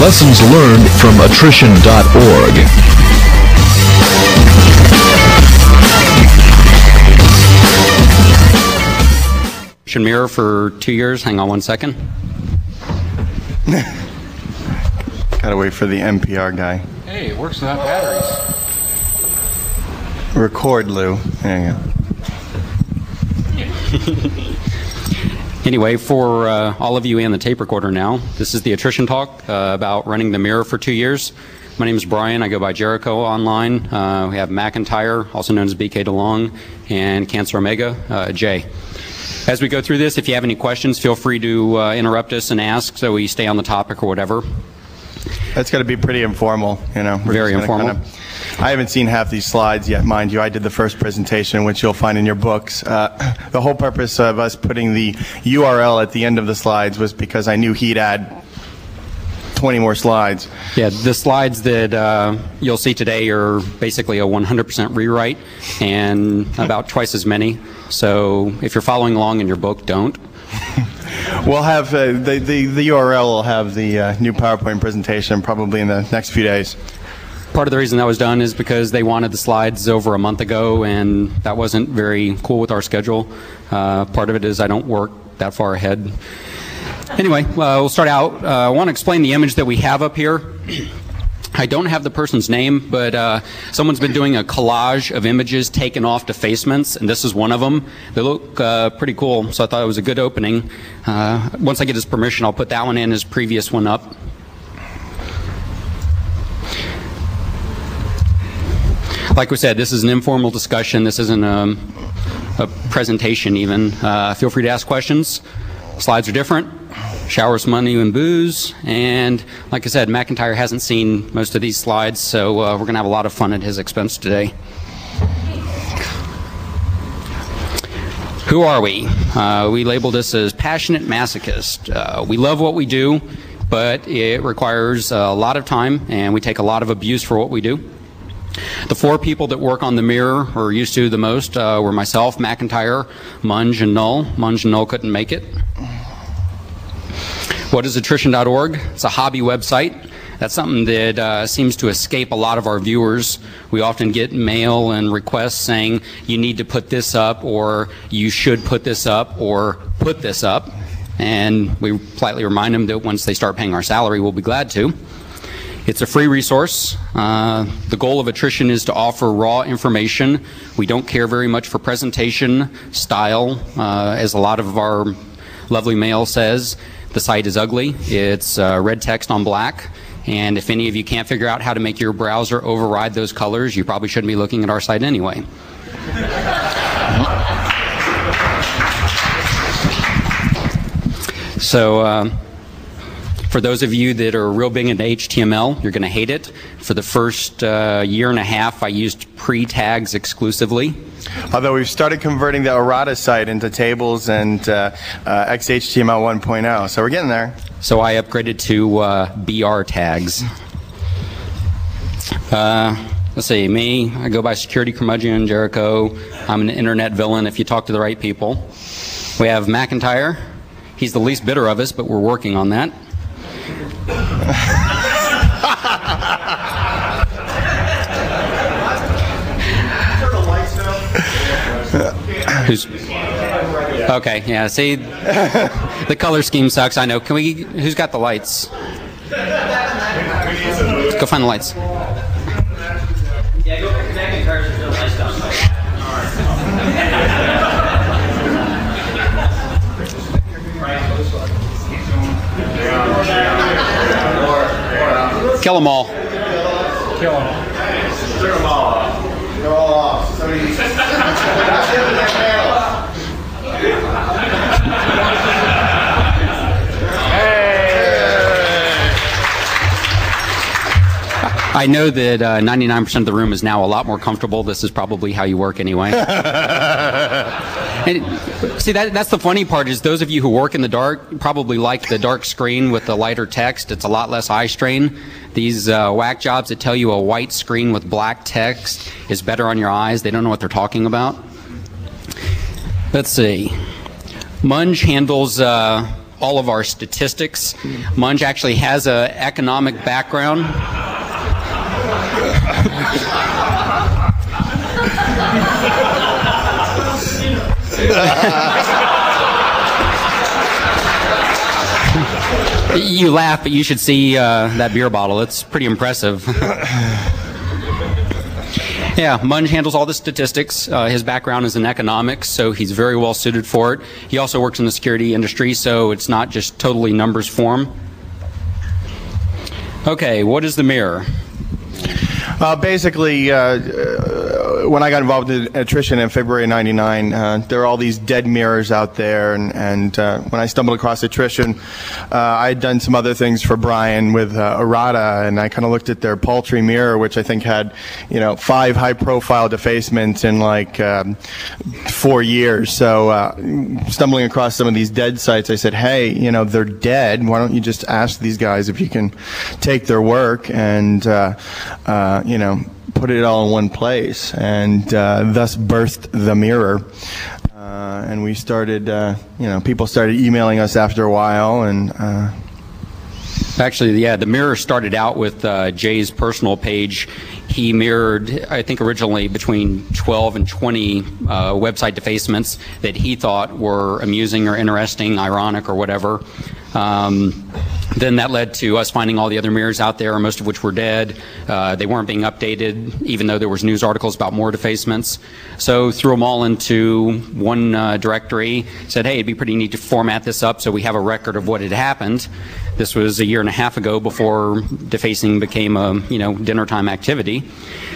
Lessons learned from attrition.org. Mirror for 2 years. Hang on one second. Gotta wait for the NPR guy. Hey, it works without batteries. Record, Lou. There you go. Anyway, for all of you and the tape recorder now, this is the Attrition Talk about running the Mirror for 2 years. My name is Brian. I go by Jericho online. We have McIntyre, also known as BK DeLong, and Cancer Omega, Jay. As we go through this, if you have any questions, feel free to interrupt us and ask so we stay on the topic or whatever. That's going to be pretty informal, you know. Very informal. I haven't seen half these slides yet, mind you. I did the first presentation, which you'll find in your books. The whole purpose of us putting the URL at the end of the slides was because I knew he'd add 20 more slides. Yeah, the slides that you'll see today are basically a 100% rewrite and about twice as many. So if you're following along in your book, don't. We'll have the URL will have the new PowerPoint presentation probably in the next few days. Part of the reason that was done is because they wanted the slides over a month ago, and that wasn't very cool with our schedule. Part of it is I don't work that far ahead. Anyway, we'll start out. I want to explain the image that we have up here. I don't have the person's name, but someone's been doing a collage of images taken off defacements, and this is one of them. They look pretty cool, so I thought it was a good opening. Once I get his permission, I'll put that one in, his previous one up. Like we said, this is an informal discussion. This isn't a presentation even. Feel free to ask questions. Slides are different. Shower some money and booze. And like I said, McIntyre hasn't seen most of these slides, so we're going to have a lot of fun at his expense today. Who are we? We label this as passionate masochist. We love what we do, but it requires a lot of time, and we take a lot of abuse for what we do. The four people that work on the Mirror, or used to the most, were myself, McIntyre, Munge, and Null. Munge and Null couldn't make it. What is attrition.org? It's a hobby website. That's something that seems to escape a lot of our viewers. We often get mail and requests saying, you need to put this up, or you should put this up, or put this up. And we politely remind them that once they start paying our salary, we'll be glad to. It's a free resource. The goal of Attrition is to offer raw information. We don't care very much for presentation, style, as a lot of our lovely mail says. The site is ugly. It's red text on black. And if any of you can't figure out how to make your browser override those colors, you probably shouldn't be looking at our site anyway. So, for those of you that are real big into HTML, you're going to hate it. For the first year and a half, I used pre-tags exclusively. Although we've started converting the errata site into tables and XHTML 1.0, so we're getting there. So I upgraded to BR tags. Let's see, me, I go by Security Curmudgeon Jericho. I'm an internet villain if you talk to the right people. We have McIntyre. He's the least bitter of us, but we're working on that. Who's okay? Yeah. See, the color scheme sucks. I know. Can we? Who's got the lights? Let's go find the lights. Yeah, go connect the cars to the lights down. Kill them all. Kill them all. Clear them all off. They're all off. Somebody... That's the end of that I know that 99% of the room is now a lot more comfortable. This is probably how you work anyway. And see, that's the funny part is those of you who work in the dark probably like the dark screen with the lighter text. It's a lot less eye strain. These whack jobs that tell you a white screen with black text is better on your eyes, they don't know what they're talking about. Let's see. Munge handles all of our statistics. Munge actually has an economic background. You laugh, but you should see that beer bottle. It's pretty impressive. Yeah, Munge handles all the statistics. His background is in economics, so he's very well suited for it. He also works in the security industry, so it's not just totally numbers for him. Okay, what is the mirror? Basically, when I got involved in attrition in February of '99, there are all these dead mirrors out there, and when I stumbled across attrition, I had done some other things for Brian with Errata, and I kind of looked at their paltry mirror, which I think had, 5 high-profile defacements in like 4 years. So stumbling across some of these dead sites, I said, hey, they're dead. Why don't you just ask these guys if you can take their work and put it all in one place, and thus birthed the mirror. And we started, people started emailing us after a while, and Actually, yeah, the mirror started out with Jay's personal page. He mirrored, I think, originally between 12 and 20 website defacements that he thought were amusing or interesting, ironic or whatever. Then that led to us finding all the other mirrors out there, most of which were dead. They weren't being updated, even though there was news articles about more defacements. So threw them all into one directory, said, hey, it'd be pretty neat to format this up so we have a record of what had happened. This was a year and a half ago, before defacing became a dinner time activity.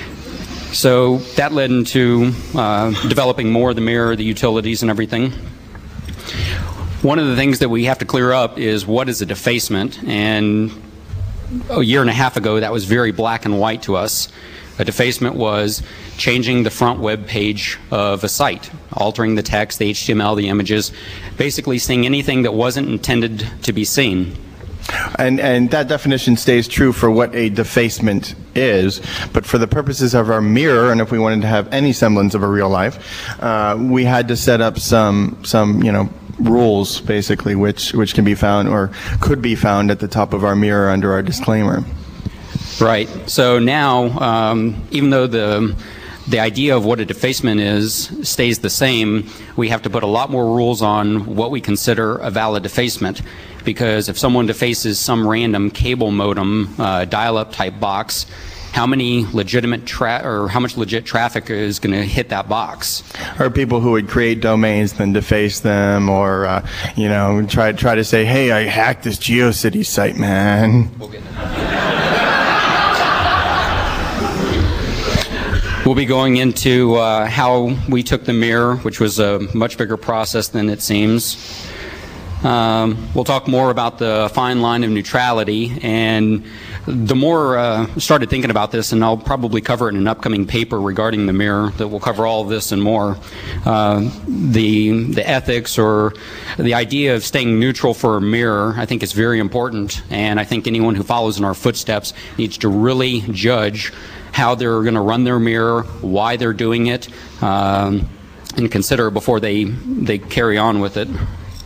So that led into developing more of the mirror, the utilities and everything. One of the things that we have to clear up is what is a defacement, and a year and a half ago that was very black and white to us. A defacement was changing the front web page of a site, altering the text, the HTML, the images, basically seeing anything that wasn't intended to be seen. And that definition stays true for what a defacement is, but for the purposes of our mirror, and if we wanted to have any semblance of a real life, we had to set up some rules, basically, which can be found or could be found at the top of our mirror under our disclaimer. Right. So now, even though the idea of what a defacement is stays the same, we have to put a lot more rules on what we consider a valid defacement. Because if someone defaces some random cable modem dial-up type box, how much legit traffic is going to hit that box? Or people who would create domains then deface them, or try to say, hey, I hacked this GeoCities site, man. We'll be going into how we took the mirror, which was a much bigger process than it seems. We'll talk more about the fine line of neutrality, and the more started thinking about this, and I'll probably cover it in an upcoming paper regarding the mirror that will cover all of this and more, the ethics or the idea of staying neutral for a mirror, I think is very important, and I think anyone who follows in our footsteps needs to really judge how they're going to run their mirror, why they're doing it, and consider before they carry on with it.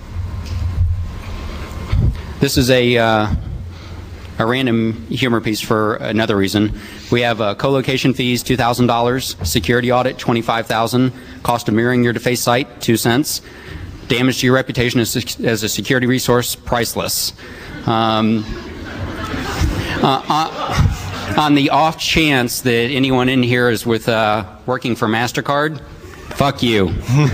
This is a random humor piece for another reason. We have co-location fees, $2,000, security audit, $25,000, cost of mirroring your defaced site, 2 cents, damage to your reputation as a security resource, priceless. On the off chance that anyone in here is with working for MasterCard, fuck you.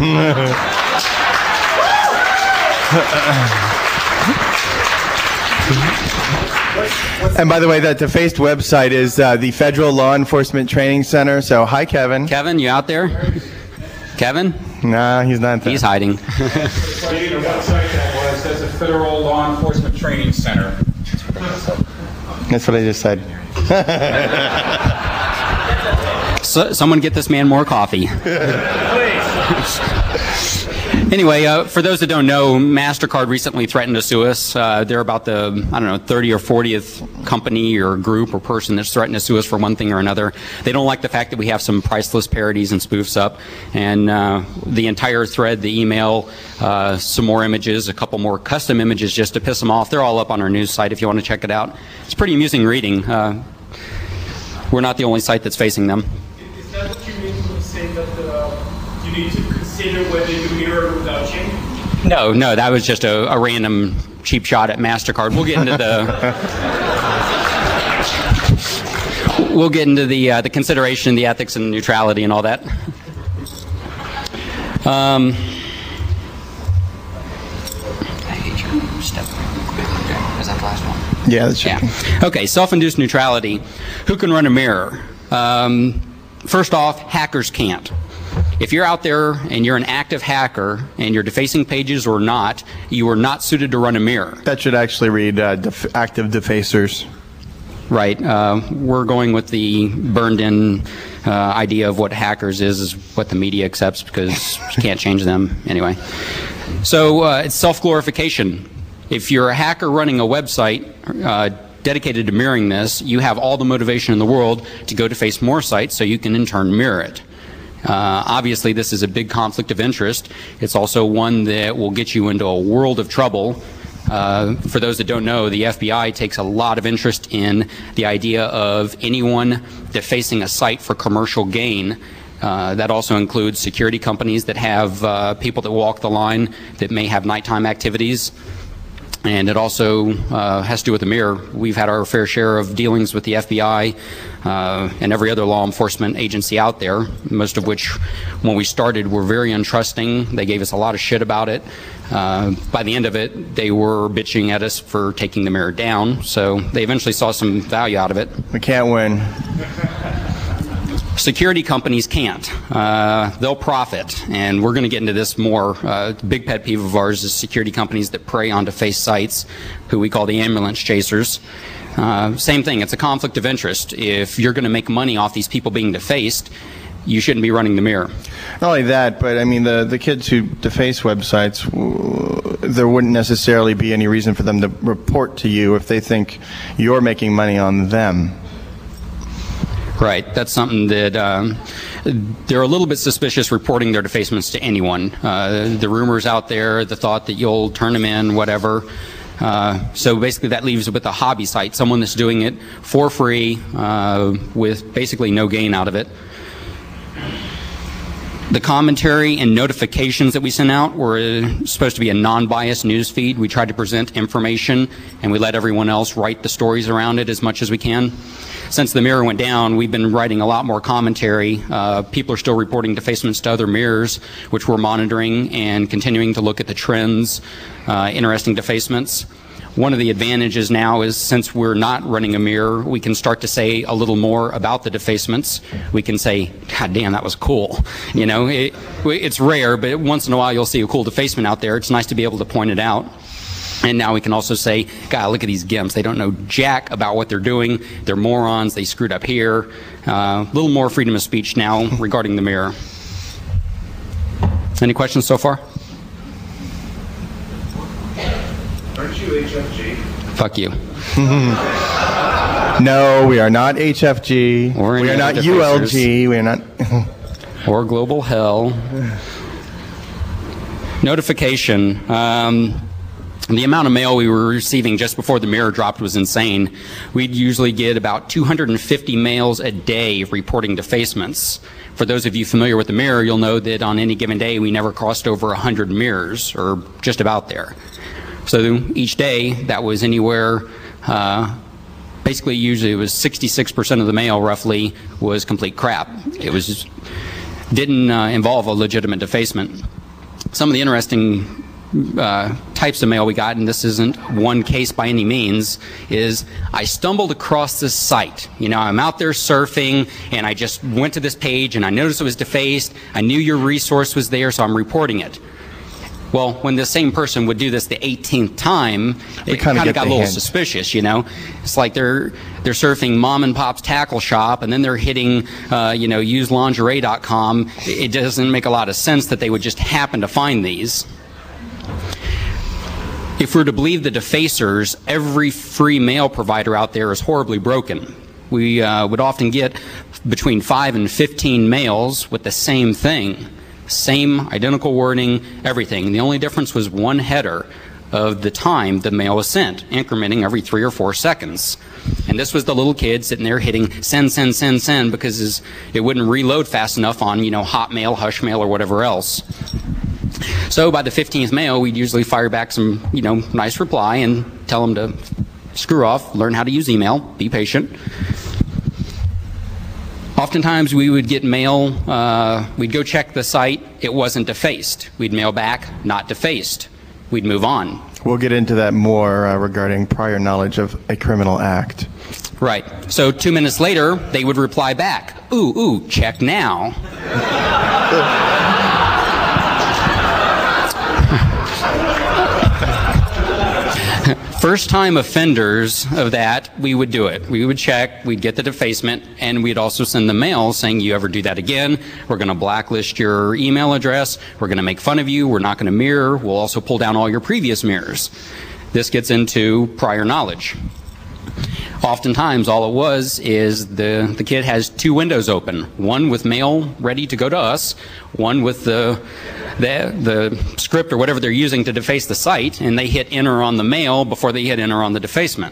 And by the way, that defaced website is the Federal Law Enforcement Training Center. So, hi, Kevin. Kevin, you out there? Kevin? Nah, he's not there. He's hiding. The website that was, that's a Federal Law Enforcement Training Center. That's what I just said. So, someone get this man more coffee. Anyway, for those that don't know, MasterCard recently threatened to sue us. They're about the, 30 or 40th company or group or person that's threatened to sue us for one thing or another. They don't like the fact that we have some priceless parodies and spoofs up. And the entire thread, the email, some more images, a couple more custom images just to piss them off. They're all up on our news site if you want to check it out. It's pretty amusing reading. We're not the only site that's facing them. Is that what you mean when you say that you need to consider whether you mirror without change? No, that was just a random cheap shot at MasterCard. We'll get into the consideration, the ethics, and neutrality, and all that. Is that the last one? Yeah, that's yeah. Okay, self-induced neutrality. Who can run a mirror? First off, hackers can't. If you're out there and you're an active hacker and you're defacing pages or not, you are not suited to run a mirror. That should actually read active defacers. Right. We're going with the burned-in idea of what hackers is what the media accepts because you can't change them anyway. So it's self-glorification. If you're a hacker running a website dedicated to mirroring this, you have all the motivation in the world to go deface more sites so you can in turn mirror it. Obviously, this is a big conflict of interest. It's also one that will get you into a world of trouble. For those that don't know, the FBI takes a lot of interest in the idea of anyone defacing a site for commercial gain. That also includes security companies that have people that walk the line that may have nighttime activities. And it also has to do with the mirror. We've had our fair share of dealings with the FBI and every other law enforcement agency out there, most of which, when we started, were very untrusting. They gave us a lot of shit about it. By the end of it, they were bitching at us for taking the mirror down, so they eventually saw some value out of it. We can't win. Security companies can't. They'll profit, and we're going to get into this more. Big pet peeve of ours is security companies that prey on defaced sites, who we call the ambulance chasers. Same thing, it's a conflict of interest. If you're going to make money off these people being defaced, you shouldn't be running the mirror. Not only that, but I mean the kids who deface websites, there wouldn't necessarily be any reason for them to report to you if they think you're making money on them. Right. That's something that they're a little bit suspicious reporting their defacements to anyone. The rumors out there, the thought that you'll turn them in, whatever. So basically that leaves it with a hobby site, someone that's doing it for free with basically no gain out of it. The commentary and notifications that we sent out were supposed to be a non-biased news feed. We tried to present information, and we let everyone else write the stories around it as much as we can. Since the mirror went down, we've been writing a lot more commentary. People are still reporting defacements to other mirrors, which we're monitoring and continuing to look at the trends, interesting defacements. One of the advantages now is, since we're not running a mirror, we can start to say a little more about the defacements. We can say, God damn, that was cool. You know, it's rare, but once in a while you'll see a cool defacement out there. It's nice to be able to point it out. And now we can also say, God, look at these gimps. They don't know jack about what they're doing. They're morons. They screwed up here. A little more freedom of speech now regarding the mirror. Any questions so far? Aren't you HFG? Fuck you. No, we are not HFG. We are not ULG. We are not. Or Global Hell. Notification. The amount of mail we were receiving just before the mirror dropped was insane. We'd usually get about 250 mails a day reporting defacements. For those of you familiar with the mirror, you'll know that on any given day we never crossed over 100 mirrors, or just about there. So each day, that was anywhere, basically usually it was 66% of the mail roughly was complete crap. It was didn't involve a legitimate defacement. Some of the interesting types of mail we got, and this isn't one case by any means, is I stumbled across this site. You know, I'm out there surfing and I just went to this page and I noticed it was defaced. I knew your resource was there, so I'm reporting it. Well, when the same person would do this the 18th time, it kind of got a little suspicious, you know. It's like they're surfing mom and pop's tackle shop, and then they're hitting, uselingerie.com. It doesn't make a lot of sense that they would just happen to find these. If we're to believe the defacers, every free mail provider out there is horribly broken. We would often get between 5 and 15 mails with the same thing. Same identical wording, everything. The only difference was one header of the time the mail was sent, incrementing every 3 or 4 seconds. And this was the little kid sitting there hitting send, send, send, send because it wouldn't reload fast enough on, Hotmail, Hushmail, or whatever else. So by the 15th mail, we'd usually fire back some, nice reply and tell them to screw off, learn how to use email, be patient. Oftentimes we would get mail, we'd go check the site, it wasn't defaced. We'd mail back, not defaced. We'd move on. We'll get into that more regarding prior knowledge of a criminal act. Right. So 2 minutes later, they would reply back, ooh, check now. First-time offenders of that, we would do it. We would check, we'd get the defacement, and we'd also send the mail saying, you ever do that again, we're going to blacklist your email address, we're going to make fun of you, we're not going to mirror, we'll also pull down all your previous mirrors. This gets into prior knowledge. Oftentimes, all it was is the kid has 2 windows open, one with mail ready to go to us, one with the script or whatever they're using to deface the site, and they hit enter on the mail before they hit enter on the defacement.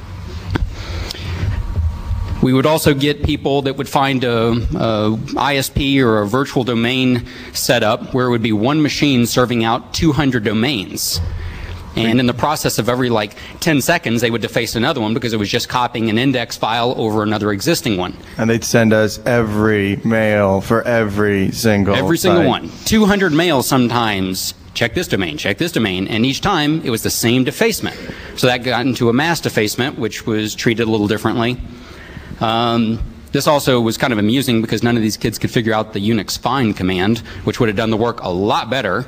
We would also get people that would find a ISP or a virtual domain set up where it would be one machine serving out 200 domains. And in the process of every 10 seconds, they would deface another one because it was just copying an index file over another existing one. And they'd send us every mail for every single site. One. 200 mails sometimes. Check this domain, and each time it was the same defacement. So that got into a mass defacement, which was treated a little differently. This also was kind of amusing because none of these kids could figure out the Unix find command, which would have done the work a lot better.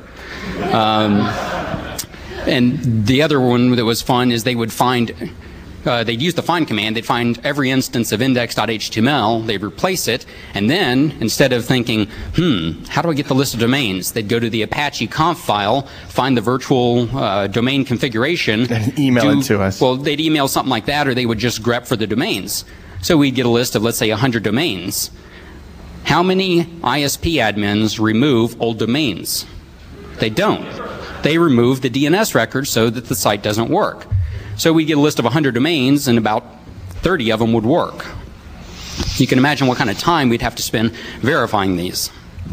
And the other one that was fun is they would find, they'd use the find command, they'd find every instance of index.html, they'd replace it, and then instead of thinking, how do I get the list of domains? They'd go to the Apache conf file, find the virtual domain configuration. And email it to us. Well, they'd email something like that, or they would just grep for the domains. So we'd get a list of, let's say, 100 domains. How many ISP admins remove old domains? They don't. They remove the DNS record so that the site doesn't work. So we get a list of 100 domains, and about 30 of them would work. You can imagine what kind of time we'd have to spend verifying these.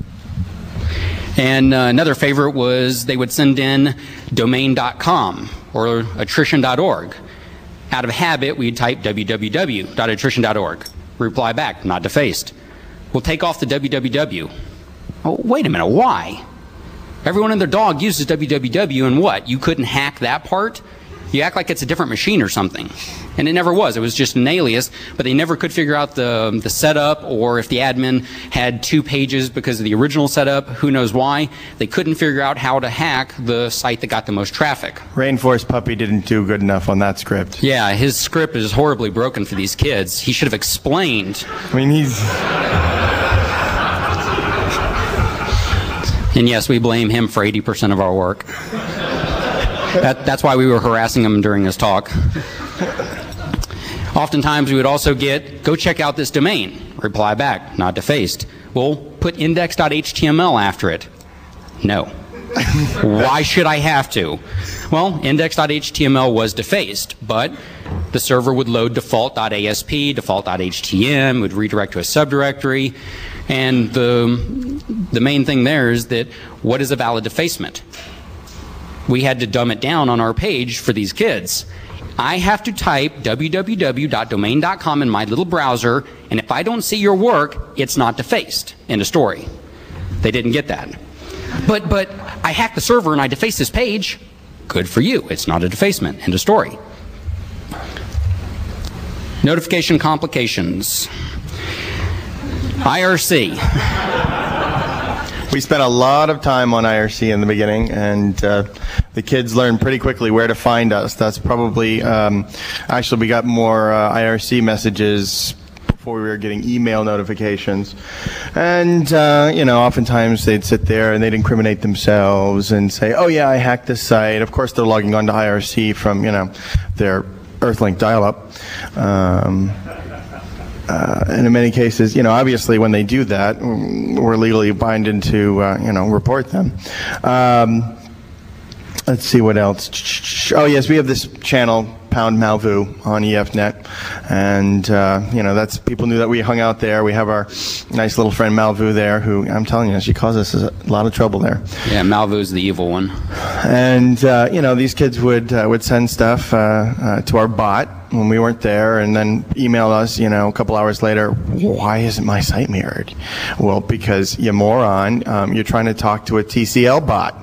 And another favorite was they would send in domain.com or attrition.org. Out of habit, we'd type www.attrition.org. Reply back, not defaced. We'll take off the www. Oh, wait a minute, why? Everyone and their dog uses www, and what? You couldn't hack that part? You act like it's a different machine or something. And it never was. It was just an alias, but they never could figure out the setup, or if the admin had 2 pages because of the original setup, who knows why. They couldn't figure out how to hack the site that got the most traffic. Rainforest Puppy didn't do good enough on that script. Yeah, his script is horribly broken for these kids. He should have explained. I mean, he's... And yes, we blame him for 80% of our work. That's why we were harassing him during his talk. Oftentimes we would also get, go check out this domain. Reply back, not defaced. We'll put index.html after it. No. Why should I have to? Well, index.html was defaced, but the server would load default.asp, default.htm, would redirect to a subdirectory. And the main thing there is that what is a valid defacement? We had to dumb it down on our page for these kids. I have to type www.domain.com in my little browser, and if I don't see your work, it's not defaced. End of story. They didn't get that. But I hacked the server and I defaced this page. Good for you. It's not a defacement. End of story. Notification complications. IRC. We spent a lot of time on IRC in the beginning, and the kids learned pretty quickly where to find us. That's probably, actually we got more IRC messages before we were getting email notifications. And, oftentimes they'd sit there and they'd incriminate themselves and say, oh yeah, I hacked this site. Of course they're logging on to IRC from, their Earthlink dial-up. And in many cases, obviously when they do that, we're legally binded to, report them. Let's see what else. Oh yes, we have this channel, Pound Malvu, on EFNet, and that's, people knew that we hung out there. We have our nice little friend Malvu there, who, I'm telling you, she causes us a lot of trouble there. Yeah, Malvu's the evil one. And these kids would send stuff to our bot when we weren't there, and then email us, a couple hours later, why isn't my site mirrored? Well, because you moron, you're trying to talk to a TCL bot.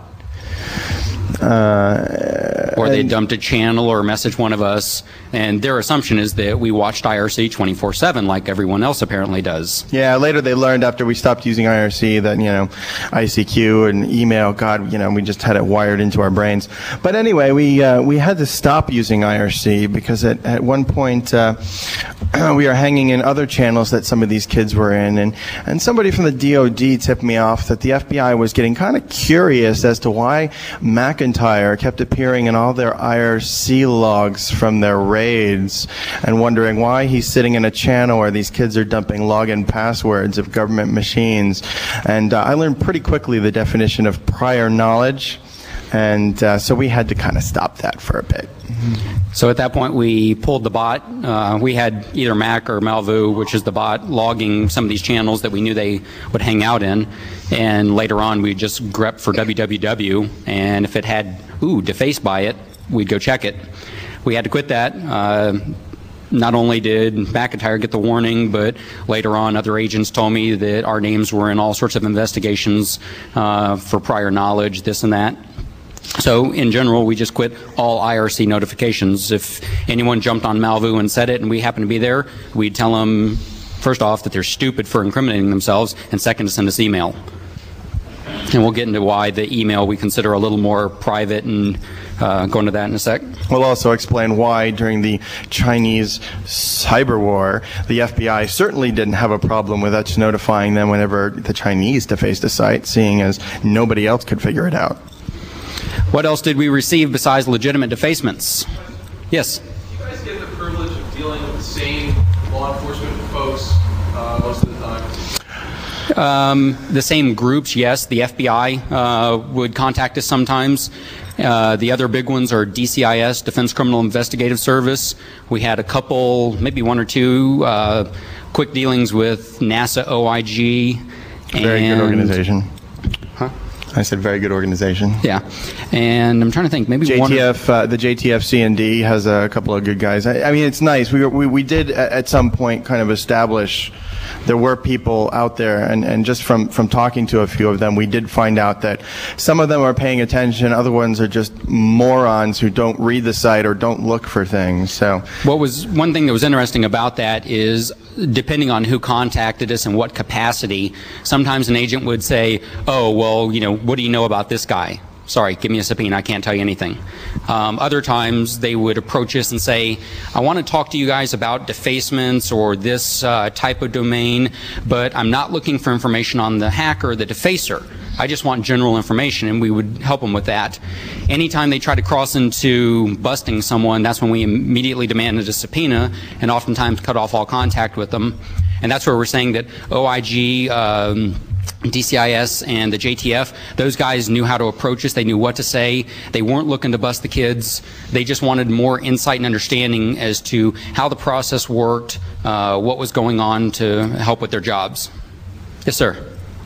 Or they dumped a channel or messaged one of us, and their assumption is that we watched IRC 24/7 like everyone else apparently does. Yeah, later they learned after we stopped using IRC that, ICQ and email, God, we just had it wired into our brains. But anyway, we had to stop using IRC because at one point we are hanging in other channels that some of these kids were in, and somebody from the DOD tipped me off that the FBI was getting kind of curious as to why McIntyre kept appearing in all their IRC logs from their raids, and wondering why he's sitting in a channel where these kids are dumping login passwords of government machines. And I learned pretty quickly the definition of prior knowledge, and so we had to kind of stop that for a bit. So at that point we pulled the bot. We had either Mac or Malvu, which is the bot, logging some of these channels that we knew they would hang out in, and later on we just grep for www, and if it had defaced by it, we'd go check it. We had to quit that. Not only did McIntyre get the warning, but later on other agents told me that our names were in all sorts of investigations for prior knowledge, this and that. So in general, we just quit all IRC notifications. If anyone jumped on Malvu and said it and we happened to be there, we'd tell them, first off, that they're stupid for incriminating themselves, and second, to send us email. And we'll get into why the email we consider a little more private, and go into that in a sec. We'll also explain why during the Chinese cyber war, the FBI certainly didn't have a problem with us notifying them whenever the Chinese defaced a site, seeing as nobody else could figure it out. What else did we receive besides legitimate defacements? Yes? Do you guys get the privilege of dealing with the same law enforcement folks most of the time? The same groups, yes. The FBI would contact us sometimes. The other big ones are DCIS, Defense Criminal Investigative Service. We had a couple, maybe one or two, quick dealings with NASA OIG. Very good organization. Huh? I said very good organization. Yeah. And I'm trying to think, maybe JTF, the JTF C&D has a couple of good guys. I mean, it's nice. We did at some point kind of establish there were people out there, and just from talking to a few of them, we did find out that some of them are paying attention, other ones are just morons who don't read the site or don't look for things. So one thing that was interesting about that is, depending on who contacted us and what capacity, sometimes an agent would say, oh, well, what do you know about this guy? Sorry, give me a subpoena, I can't tell you anything. Other times they would approach us and say, I want to talk to you guys about defacements or this type of domain, but I'm not looking for information on the hacker or the defacer. I just want general information, and we would help them with that. Anytime they try to cross into busting someone, that's when we immediately demanded a subpoena and oftentimes cut off all contact with them. And that's where we're saying that OIG, DCIS and the JTF, those guys knew how to approach us. They knew what to say. They weren't looking to bust the kids. They just wanted more insight and understanding as to how the process worked, what was going on to help with their jobs. Yes, sir.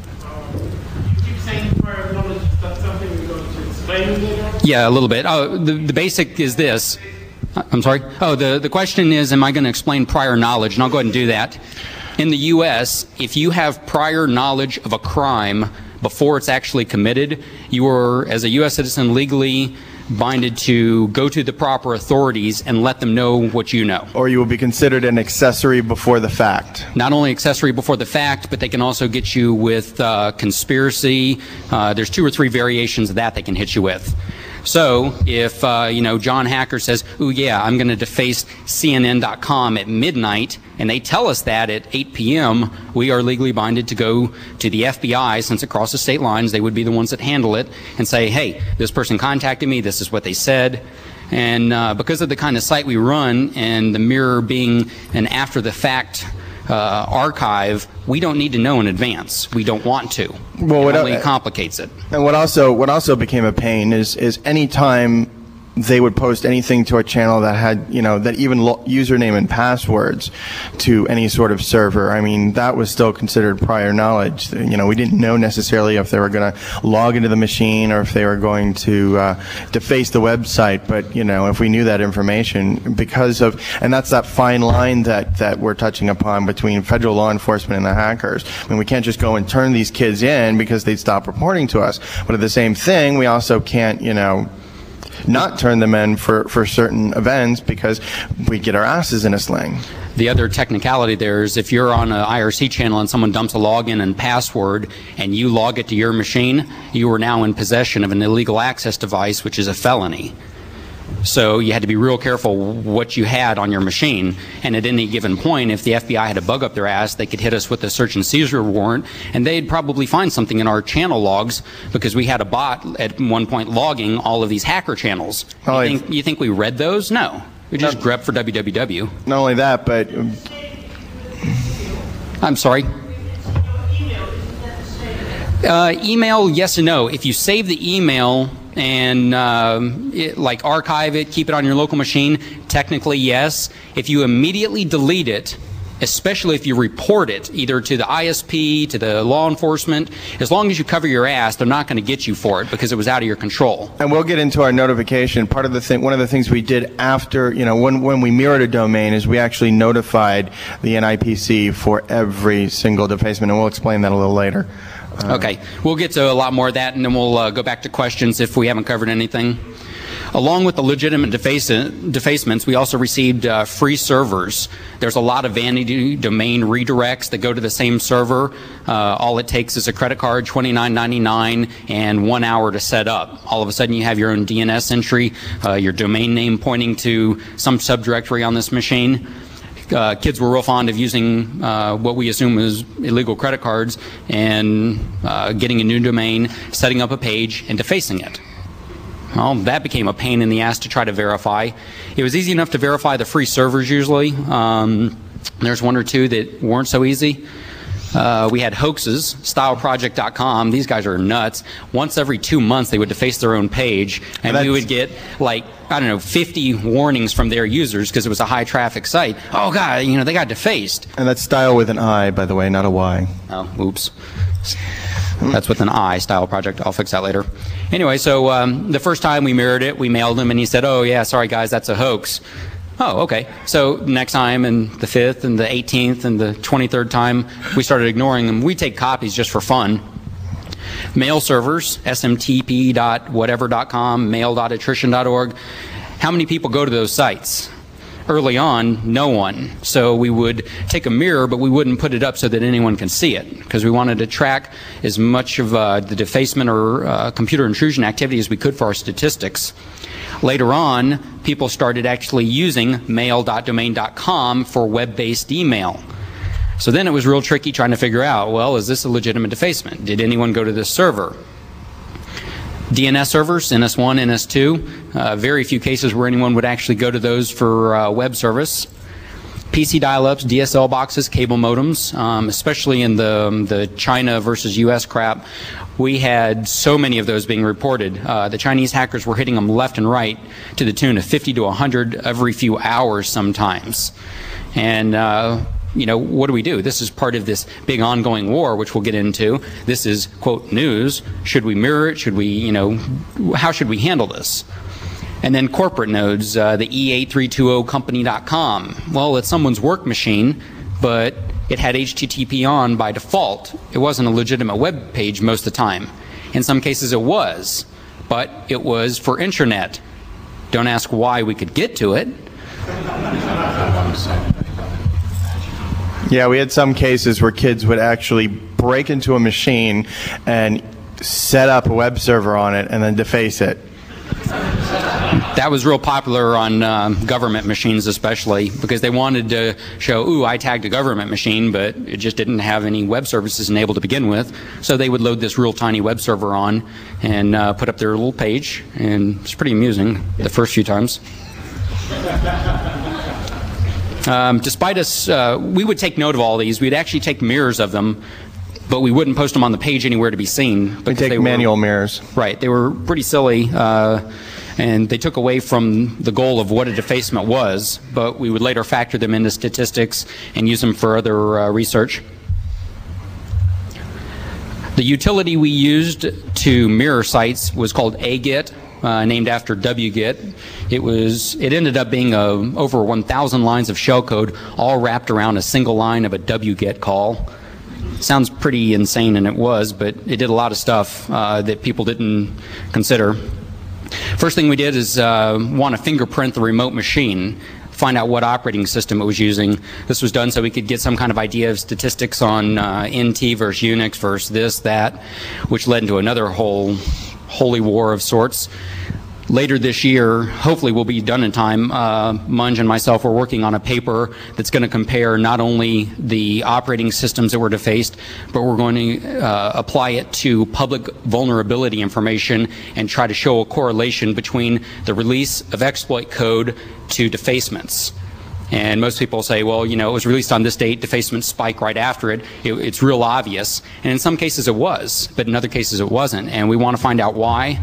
You keep saying prior knowledge. Is that something you're going to explain later? Yeah, a little bit. Oh, the basic is this. I'm sorry? Oh, the question is, am I going to explain prior knowledge? And I'll go ahead and do that. In the U.S., if you have prior knowledge of a crime before it's actually committed, you are, as a U.S. citizen, legally binded to go to the proper authorities and let them know what you know. Or you will be considered an accessory before the fact. Not only accessory before the fact, but they can also get you with conspiracy. There's 2 or 3 variations of that they can hit you with. So if, John Hacker says, "Ooh, yeah, I'm going to deface CNN.com at midnight," and they tell us that at 8 p.m., we are legally binded to go to the FBI, since it crosses state lines. They would be the ones that handle it, and say, "Hey, this person contacted me. This is what they said." And because of the kind of site we run, and the Mirror being an after-the-fact archive, we don't need to know in advance. We don't want to. Well, it only complicates it. And what also became a pain is any time they would post anything to a channel that had, that even username and passwords to any sort of server. I mean, that was still considered prior knowledge. We didn't know necessarily if they were going to log into the machine or if they were going to deface the website. But, if we knew that information, and that's that fine line that we're touching upon between federal law enforcement and the hackers. I mean, we can't just go and turn these kids in because they'd stop reporting to us. But at the same thing, we also can't, not turn them in for certain events because we get our asses in a sling. The other technicality there is if you're on an IRC channel and someone dumps a login and password and you log it to your machine, you are now in possession of an illegal access device, which is a felony. So you had to be real careful what you had on your machine. And at any given point, if the FBI had a bug up their ass, they could hit us with a search and seizure warrant, and they'd probably find something in our channel logs because we had a bot at one point logging all of these hacker channels. You think we read those? No. We just grep for www. Not only that, but... I'm sorry? Email, yes and no. If you save the email and archive it, keep it on your local machine, technically yes. If you immediately delete it, especially if you report it either to the ISP, to the law enforcement, as long as you cover your ass, they're not going to get you for it because it was out of your control. And we'll get into our notification. One of the things we did after, when we mirrored a domain is we actually notified the NIPC for every single defacement, and we'll explain that a little later. Okay, we'll get to a lot more of that, and then we'll go back to questions if we haven't covered anything. Along with the legitimate defacements, we also received free servers. There's a lot of vanity domain redirects that go to the same server. All it takes is a credit card, $29.99, and 1 hour to set up. All of a sudden you have your own DNS entry, your domain name pointing to some subdirectory on this machine. Kids were real fond of using what we assume is illegal credit cards and getting a new domain, setting up a page, and defacing it. Well, that became a pain in the ass to try to verify. It was easy enough to verify the free servers usually. There's 1 or 2 that weren't so easy. We had hoaxes, styleproject.com. These guys are nuts. Once every 2 months, they would deface their own page, and we would get 50 warnings from their users because it was a high traffic site. Oh God, they got defaced. And that's style with an I, by the way, not a Y. Oh, oops. That's with an I, Style Project. I'll fix that later. Anyway, so the first time we mirrored it, we mailed him, and he said, "Oh yeah, sorry guys, that's a hoax." Oh, okay. So next time, and the 5th, and the 18th, and the 23rd time, we started ignoring them. We take copies just for fun. Mail servers, smtp.whatever.com, mail.attrition.org. How many people go to those sites? Early on, no one. So we would take a mirror, but we wouldn't put it up so that anyone can see it, because we wanted to track as much of the defacement or computer intrusion activity as we could for our statistics. Later on, people started actually using mail.domain.com for web-based email. So then it was real tricky trying to figure out, well, is this a legitimate defacement? Did anyone go to this server? DNS servers, NS1, NS2, very few cases where anyone would actually go to those for web service. PC dial-ups, DSL boxes, cable modems, especially in the China versus US crap. We had so many of those being reported. The Chinese hackers were hitting them left and right to the tune of 50 to 100 every few hours sometimes. And what do? This is part of this big ongoing war, which we'll get into. This is, quote, news. Should we mirror it? Should we, how should we handle this? And then corporate nodes, the E8320company.com. Well, it's someone's work machine, but it had HTTP on by default. It wasn't a legitimate web page most of the time. In some cases it was. but it was for intranet. Don't ask why we could get to it. Yeah, we had some cases where kids would actually break into a machine and set up a web server on it and then deface it. That was real popular on government machines especially, because they wanted to show, ooh, I tagged a government machine, but it just didn't have any web services enabled to begin with. So they would load this real tiny web server on and put up their little page, and it's pretty amusing the first few times. Despite us, we would take note of all these. We'd actually take mirrors of them, but we wouldn't post them on the page anywhere to be seen. We take manual mirrors. Right. They were pretty silly, and they took away from the goal of what a defacement was, but we would later factor them into statistics and use them for other research. The utility we used to mirror sites was called AGET, named after wget. It ended up being over 1,000 lines of shellcode, all wrapped around a single line of a wget call. Sounds pretty insane, and it was, but it did a lot of stuff that people didn't consider. First thing we did is want to fingerprint the remote machine, find out what operating system it was using. This was done so we could get some kind of idea of statistics on NT versus Unix versus this, that, which led into another whole holy war of sorts. Later this year, hopefully we'll be done in time, Munge and myself are working on a paper that's going to compare not only the operating systems that were defaced, but we're going to apply it to public vulnerability information and try to show a correlation between the release of exploit code to defacements. And most people say, well, you know, it was released on this date, defacements spike right after it. It's real obvious. And in some cases it was, but in other cases it wasn't. And we want to find out why.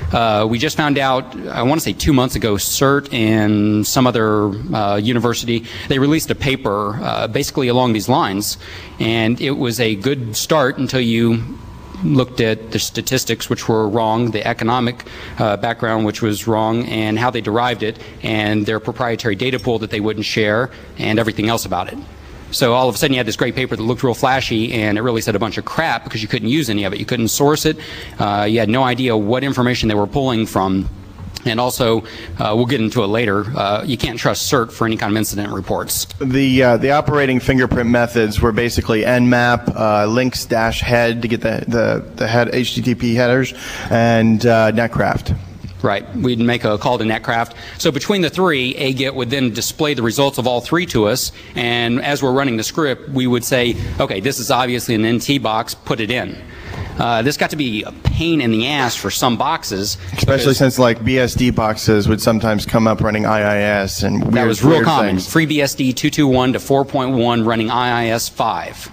We just found out, I want to say 2 months ago, CERT and some other university, they released a paper basically along these lines. And it was a good start until you looked at the statistics, which were wrong, the economic background, which was wrong, and how they derived it, and their proprietary data pool that they wouldn't share, and everything else about it. So all of a sudden you had this great paper that looked real flashy, and it really said a bunch of crap because you couldn't use any of it. You couldn't source it. You had no idea what information they were pulling from. And also, we'll get into it later, you can't trust CERT for any kind of incident reports. The operating fingerprint methods were basically Nmap, links-head to get the head HTTP headers, and Netcraft. Right. We'd make a call to Netcraft. So between the three, AGET would then display the results of all three to us, and as we're running the script, we would say, okay, this is obviously an NT box, put it in. This got to be a pain in the ass for some boxes. Especially since like BSD boxes would sometimes come up running IIS and weird, that was real common. Things. FreeBSD 2.2.1 to 4.1 running IIS 5.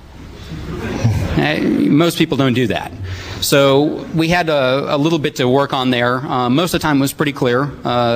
Most people don't do that. So we had a little bit to work on there. Most of the time it was pretty clear.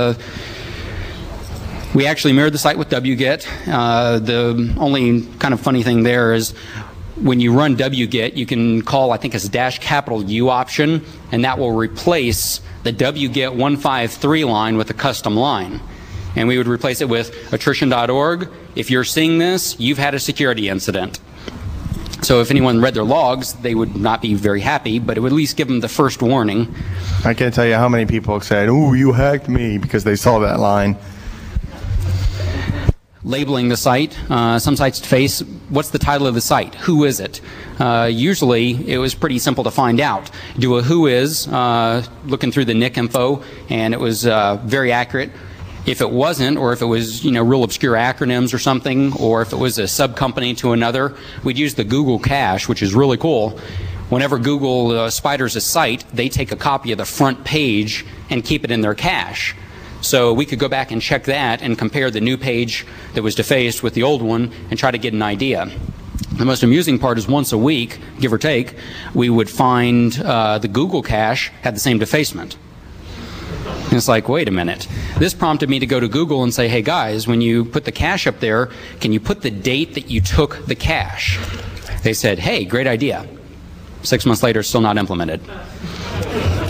We actually mirrored the site with wget. The only kind of funny thing there is when you run wget, you can call, I think it's -U option, and that will replace the wget 153 line with a custom line. And we would replace it with attrition.org. If you're seeing this, you've had a security incident. So if anyone read their logs, they would not be very happy, but it would at least give them the first warning. I can't tell you how many people said, "Ooh, you hacked me," because they saw that line. Labeling the site. Some sites face, what's the title of the site? Who is it? Usually it was pretty simple to find out. Do a who is, looking through the NIC info, and it was very accurate. If it wasn't, or if it was, you know, real obscure acronyms or something, or if it was a sub-company to another, we'd use the Google cache, which is really cool. Whenever Google spiders a site, they take a copy of the front page and keep it in their cache. So we could go back and check that and compare the new page that was defaced with the old one and try to get an idea. The most amusing part is once a week, give or take, we would find the Google cache had the same defacement. And it's like, wait a minute. This prompted me to go to Google and say, hey guys, when you put the cache up there, can you put the date that you took the cache? They said, hey, great idea. 6 months later, still not implemented.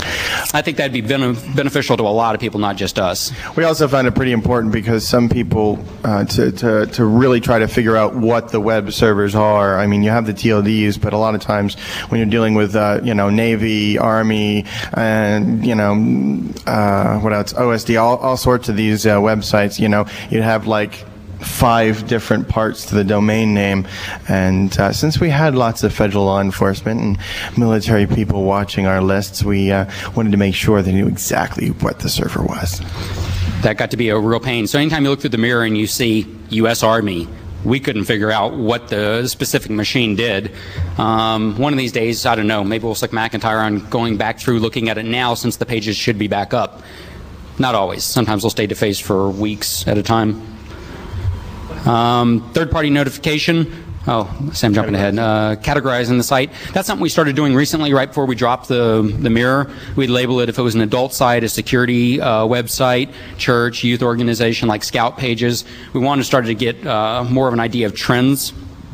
I think that'd be beneficial to a lot of people, not just us. We also found it pretty important because some people, to really try to figure out what the web servers are. I mean, you have the TLDs, but a lot of times when you're dealing with, Navy, Army, and, what else? OSD, all sorts of these websites, you'd have like 5 different parts to the domain name, and since we had lots of federal law enforcement and military people watching our lists, we wanted to make sure they knew exactly what the server was. That got to be a real pain. So anytime you look through the mirror and you see U.S. Army, we couldn't figure out what the specific machine did. One of these days, I don't know, maybe we'll stick McIntyre on going back through looking at it now, since the pages should be back up. Not always. Sometimes they'll stay defaced for weeks at a time. Third-party notification. Oh, Sam jumping ahead. Categorizing the site. That's something we started doing recently, right before we dropped the mirror. We'd label it if it was an adult site, a security website, church, youth organization, like Scout pages. We wanted to start to get more of an idea of trends.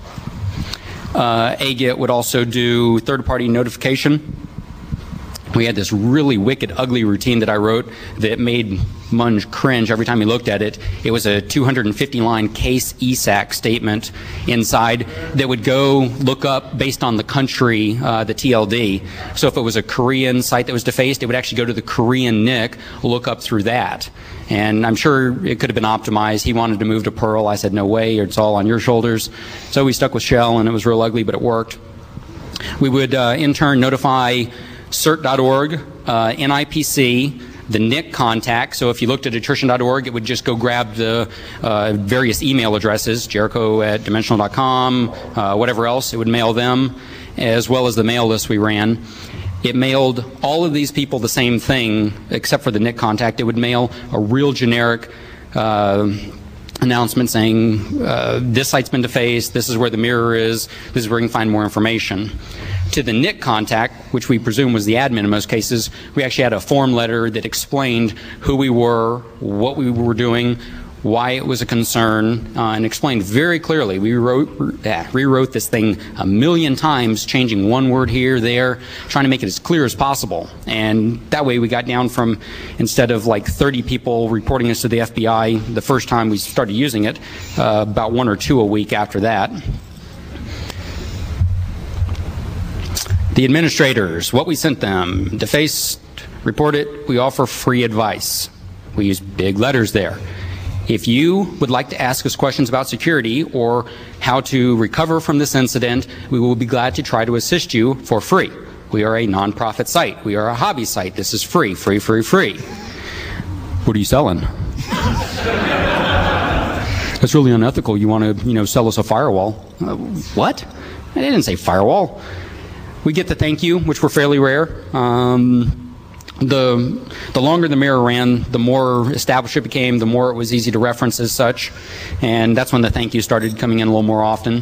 AGIT would also do third-party notification. We had this really wicked, ugly routine that I wrote that made Munge cringe every time he looked at it. It was a 250-line case ESAC statement inside that would go look up, based on the country, the TLD. So if it was a Korean site that was defaced, it would actually go to the Korean NIC, look up through that. And I'm sure it could have been optimized. He wanted to move to Perl. I said, no way, it's all on your shoulders. So we stuck with Shell, and it was real ugly, but it worked. We would in turn notify CERT.org, NIPC, the NIC contact. So if you looked at attrition.org, it would just go grab the various email addresses, jericho@dimensional.com, whatever else. It would mail them, as well as the mail list we ran. It mailed all of these people the same thing, except for the NIC contact. It would mail a real generic announcement saying, this site's been defaced, this is where the mirror is, this is where you can find more information. To the NIC contact, which we presume was the admin in most cases, we actually had a form letter that explained who we were, what we were doing, why it was a concern, and explained very clearly. We rewrote this thing a million times, changing one word here, there, trying to make it as clear as possible. And that way we got down from, instead of like 30 people reporting us to the FBI the first time we started using it, about 1 or 2 a week after that. The administrators, what we sent them: defaced, report it, we offer free advice. We use big letters there. If you would like to ask us questions about security or how to recover from this incident, we will be glad to try to assist you for free. We are a nonprofit site. We are a hobby site. This is free, free, free, free. What are you selling? That's really unethical. You want to, sell us a firewall. What? I didn't say firewall. We get the thank you, which were fairly rare. The longer the mirror ran, the more established it became, the more it was easy to reference as such. And that's when the thank you started coming in a little more often.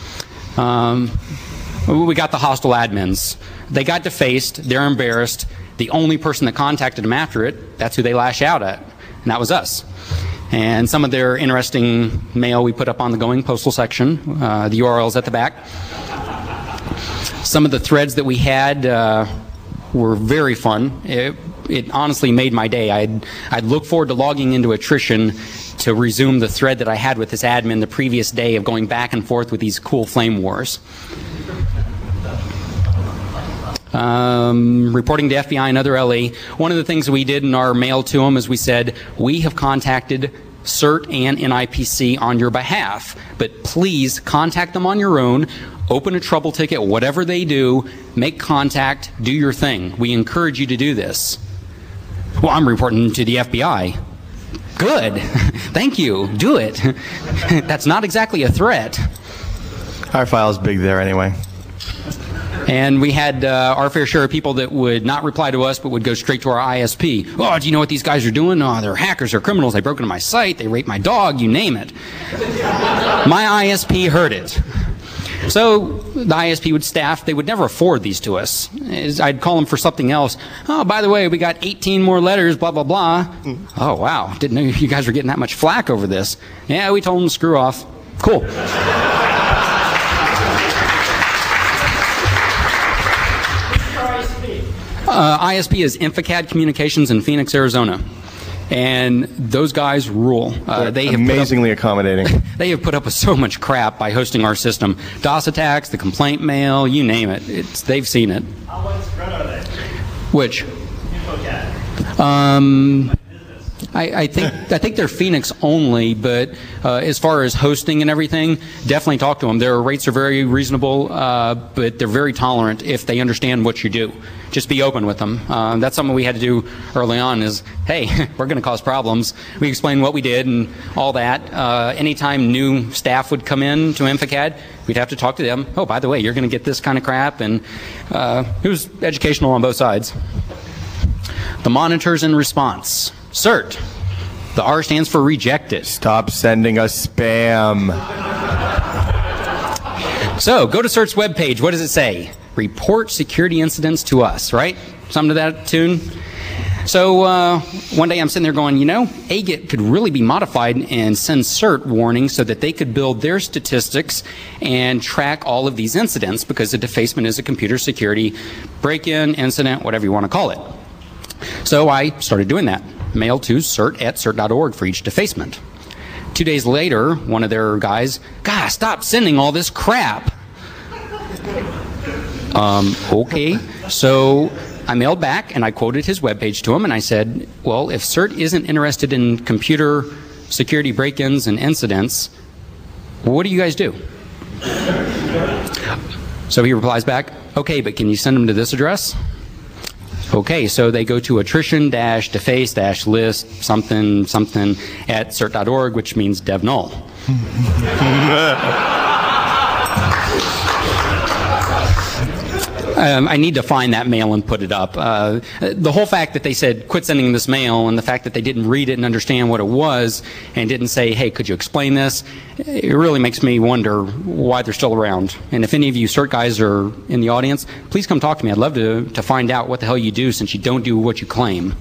We got the hostile admins. They got defaced. They're embarrassed. The only person that contacted them after it, that's who they lash out at. And that was us. And some of their interesting mail we put up on the Going Postal section. The URL's at the back. Some of the threads that we had were very fun. It honestly made my day. I'd look forward to logging into Attrition to resume the thread that I had with this admin the previous day of going back and forth with these cool flame wars. Reporting to FBI and other LE. One of the things we did in our mail to them is we said, we have contacted CERT and NIPC on your behalf, but please contact them on your own. Open a trouble ticket, whatever they do, make contact, do your thing. We encourage you to do this. Well, I'm reporting to the FBI. Good. Thank you. Do it. That's not exactly a threat. Our file's big there anyway. And we had our fair share of people that would not reply to us but would go straight to our ISP. Oh, do you know what these guys are doing? Oh, they're hackers, they're criminals, they broke into my site, they raped my dog, you name it. My ISP heard it. So the ISP would staff, they would never forward these to us. I'd call them for something else. Oh, by the way, we got 18 more letters, blah, blah, blah. Oh, wow, didn't know you guys were getting that much flack over this. Yeah, we told them to screw off. Cool. ISP is Infocad Communications in Phoenix, Arizona. And those guys rule. They have amazingly accommodating. They have put up with so much crap by hosting our system. DOS attacks, the complaint mail, you name it. They've seen it. How widespread are they? Which? Infocad. I think they're Phoenix only, but as far as hosting and everything, definitely talk to them. Their rates are very reasonable, but they're very tolerant if they understand what you do. Just be open with them. That's something we had to do early on is, hey, we're going to cause problems. We explained what we did and all that. Anytime new staff would come in to Infocad, we'd have to talk to them. Oh, by the way, you're going to get this kind of crap. And it was educational on both sides. The monitors in response. CERT. The R stands for rejected. Stop sending us spam. So, go to CERT's webpage. What does it say? Report security incidents to us, right? Something to that tune? So, one day I'm sitting there going, AGIT could really be modified and send CERT warnings so that they could build their statistics and track all of these incidents, because a defacement is a computer security break-in, incident, whatever you want to call it. So I started doing that. Mail to cert@cert.org for each defacement. 2 days later, one of their guys, "God, stop sending all this crap." Okay. So I mailed back and I quoted his webpage to him and I said, well, if CERT isn't interested in computer security break-ins and incidents, what do you guys do? So he replies back, okay, but can you send them to this address? Okay, so they go to attrition-deface-list something something at cert.org, which means dev null. I need to find that mail and put it up. The whole fact that they said quit sending this mail, and the fact that they didn't read it and understand what it was and didn't say, hey, could you explain this, it really makes me wonder why they're still around. And if any of you CERT guys are in the audience, please come talk to me. I'd love to find out what the hell you do, since you don't do what you claim.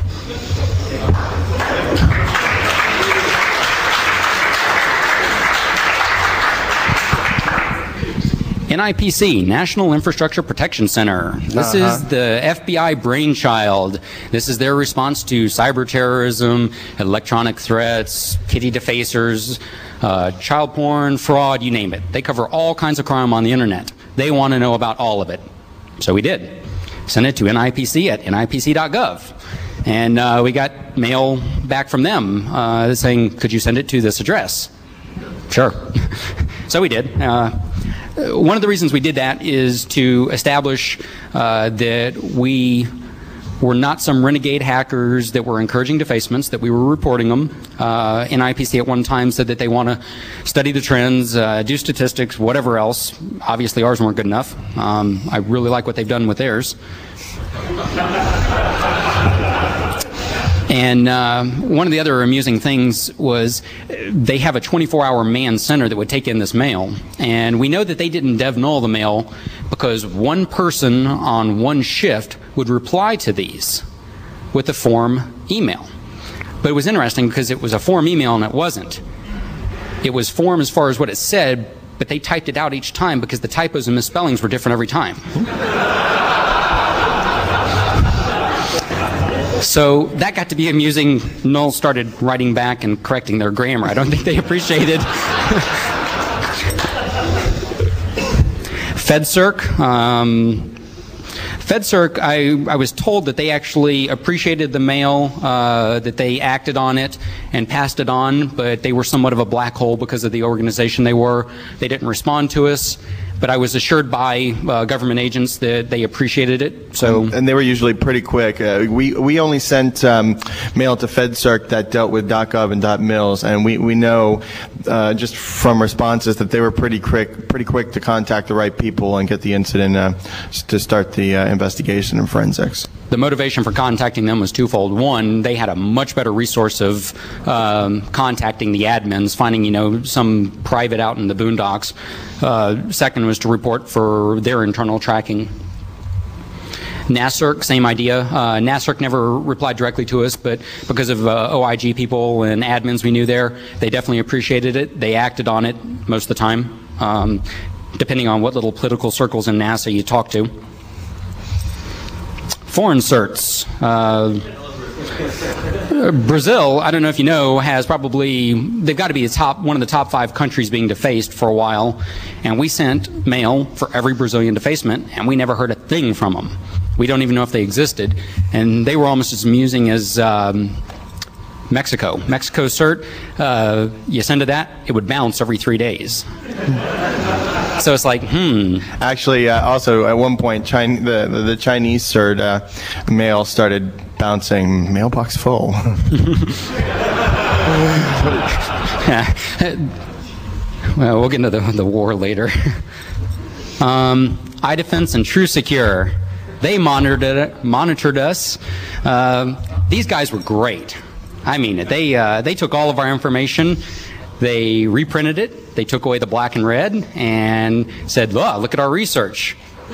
NIPC, National Infrastructure Protection Center. This is the FBI brainchild. This is their response to cyber terrorism, electronic threats, kitty defacers, child porn, fraud, you name it. They cover all kinds of crime on the internet. They want to know about all of it. So we did. Sent it to NIPC at nipc.gov. And we got mail back from them saying, could you send it to this address? Sure. So we did. One of the reasons we did that is to establish that we were not some renegade hackers that were encouraging defacements, that we were reporting them. NIPC at one time said that they want to study the trends, do statistics, whatever else. Obviously ours weren't good enough. I really like what they've done with theirs. And one of the other amusing things was they have a 24-hour manned center that would take in this mail. And we know that they didn't dev null the mail because one person on one shift would reply to these with a form email. But it was interesting because it was a form email and it wasn't. It was form as far as what it said, but they typed it out each time because the typos and misspellings were different every time. So that got to be amusing. Null started writing back and correcting their grammar. I don't think they appreciated. FedCirc. FedCirc, I was told that they actually appreciated the mail, that they acted on it and passed it on, but they were somewhat of a black hole because of the organization they were. They didn't respond to us. But I was assured by government agents that they appreciated it. So and they were usually pretty quick. We only sent mail to FedCirc that dealt with .gov and .mils, and we know just from responses that they were pretty quick to contact the right people and get the incident to start the investigation and forensics. The motivation for contacting them was twofold. One, they had a much better resource of contacting the admins, finding, some private out in the boondocks. Second was to report for their internal tracking. NASCIRC, same idea. NASCIRC never replied directly to us, but because of OIG people and admins we knew there, they definitely appreciated it. They acted on it most of the time, depending on what little political circles in NASA you talk to. Foreign certs. Brazil, I don't know if you know, has probably, they've got to be one of the top 5 countries being defaced for a while. And we sent mail for every Brazilian defacement, and we never heard a thing from them. We don't even know if they existed. And they were almost as amusing as Mexico. Mexico cert, you send to that, it would bounce every 3 days. So it's like, Actually, also at one point, the Chinese cert mail started bouncing, mailbox full. Well, we'll get into the war later. iDefense and TrueSecure, they monitored us. These guys were great. I mean it. They took all of our information, they reprinted it, they took away the black and red, and said, look at our research.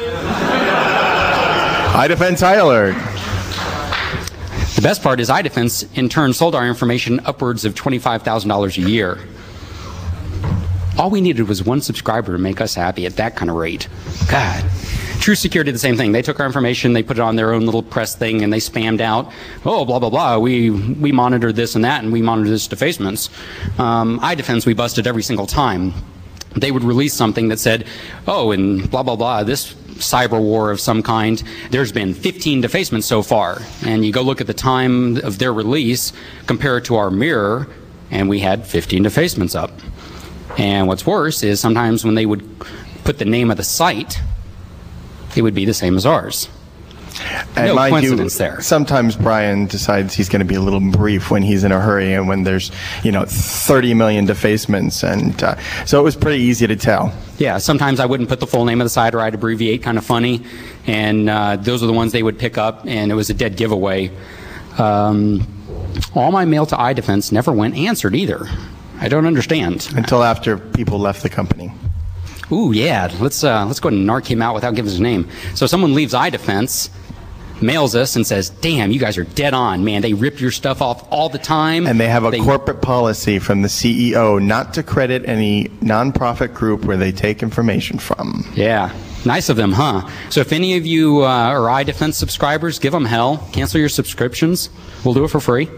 iDefense High Alert. The best part is iDefense, in turn, sold our information upwards of $25,000 a year. All we needed was one subscriber to make us happy at that kind of rate. God. TrueSecure did the same thing. They took our information, they put it on their own little press thing, and they spammed out, blah, blah, blah. We monitored this and that, and we monitored this defacements. iDefense, we busted every single time. They would release something that said, and blah, blah, blah, this cyber war of some kind, there's been 15 defacements so far. And you go look at the time of their release, compare it to our mirror, and we had 15 defacements up. And what's worse is sometimes when they would put the name of the site, it would be the same as ours. And no mind coincidence you, there. Sometimes Brian decides he's going to be a little brief when he's in a hurry and when there's, 30 million defacements. And so it was pretty easy to tell. Yeah, sometimes I wouldn't put the full name of the site, or I'd abbreviate, kind of funny. And those are the ones they would pick up, and it was a dead giveaway. All my mail to iDefense never went answered either. I don't understand. Until after people left the company. Ooh, yeah. Let's go ahead and narc him out without giving his name. So someone leaves iDefense, mails us, and says, damn, you guys are dead on, man. They rip your stuff off all the time. And they have a corporate policy from the CEO not to credit any nonprofit group where they take information from. Yeah. Nice of them, huh? So if any of you are iDefense subscribers, give them hell. Cancel your subscriptions. We'll do it for free.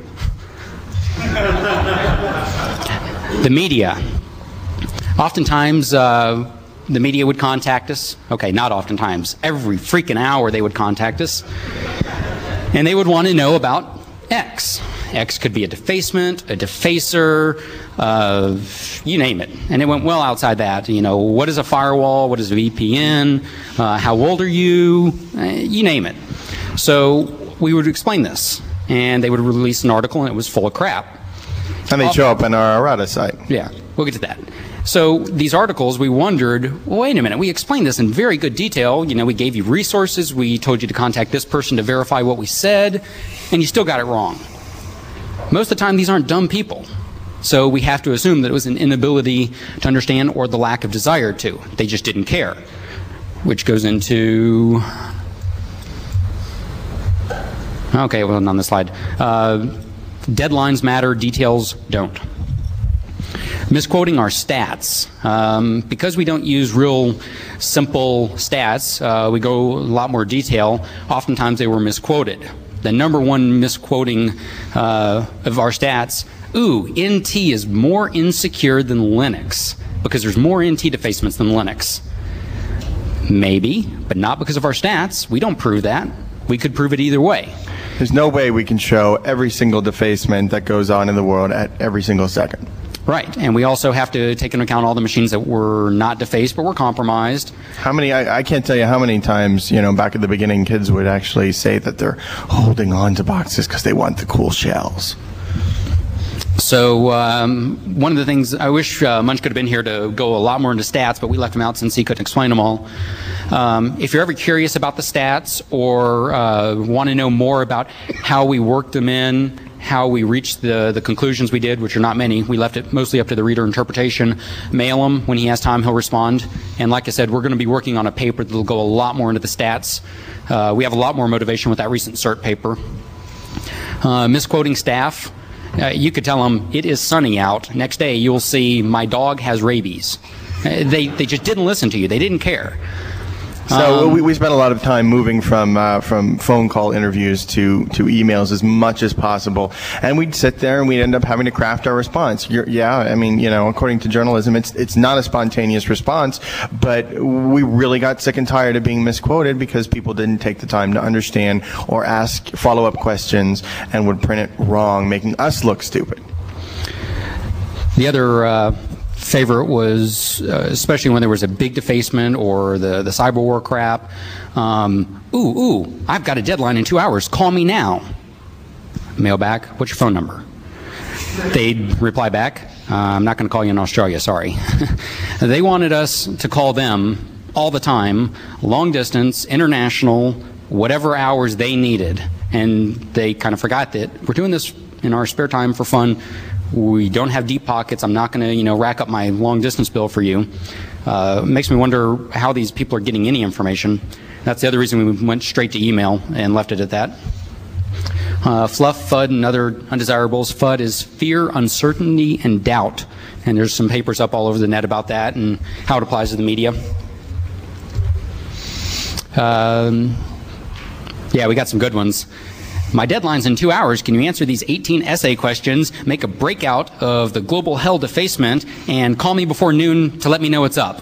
The media. Oftentimes, the media would contact us. Okay, not oftentimes. Every freaking hour they would contact us. And they would want to know about X. X could be a defacement, a defacer, you name it. And it went well outside that. What is a firewall? What is a VPN? How old are you? You name it. So we would explain this. And they would release an article, and it was full of crap. And they show up on our errata site. Yeah, we'll get to that. So these articles, we wondered, well, wait a minute, we explained this in very good detail. We gave you resources, we told you to contact this person to verify what we said, and you still got it wrong. Most of the time, these aren't dumb people. So we have to assume that it was an inability to understand or the lack of desire to. They just didn't care, which goes into... Okay, well, on the slide. Deadlines matter, details don't. Misquoting our stats. Because we don't use real simple stats, we go a lot more detail. Oftentimes they were misquoted. The number one misquoting of our stats, NT is more insecure than Linux because there's more NT defacements than Linux. Maybe, but not because of our stats. We don't prove that. We could prove it either way. There's no way we can show every single defacement that goes on in the world at every single second. Right, and we also have to take into account all the machines that were not defaced but were compromised. How many, I can't tell you how many times, back at the beginning, kids would actually say that they're holding on to boxes because they want the cool shells. So one of the things, I wish Munch could have been here to go a lot more into stats, but we left him out since he couldn't explain them all. If you're ever curious about the stats or want to know more about how we worked them in, how we reached the conclusions we did, which are not many, we left it mostly up to the reader interpretation, mail him. When he has time, he'll respond. And like I said, we're going to be working on a paper that will go a lot more into the stats. We have a lot more motivation with that recent CERT paper. Misquoting staff. You could tell them, it is sunny out. Next day, you'll see my dog has rabies. They just didn't listen to you. They didn't care. So we spent a lot of time moving from phone call interviews to emails as much as possible, and we'd sit there and we'd end up having to craft our response. I mean, according to journalism, it's not a spontaneous response, but we really got sick and tired of being misquoted because people didn't take the time to understand or ask follow-up questions and would print it wrong, making us look stupid. The other favorite was, especially when there was a big defacement or the cyber war crap, I've got a deadline in 2 hours. Call me now. Mail back, what's your phone number? They'd reply back, I'm not going to call you in Australia, sorry. They wanted us to call them all the time, long distance, international, whatever hours they needed. And they kind of forgot that we're doing this in our spare time for fun. We don't have deep pockets. I'm not going to, rack up my long distance bill for you. Makes me wonder how these people are getting any information. That's the other reason we went straight to email and left it at that. Fluff, FUD, and other undesirables. FUD is fear, uncertainty, and doubt. And there's some papers up all over the net about that and how it applies to the media. Yeah, we got some good ones. My deadline's in 2 hours. Can you answer these 18 essay questions, make a breakout of the global hell defacement, and call me before noon to let me know what's up?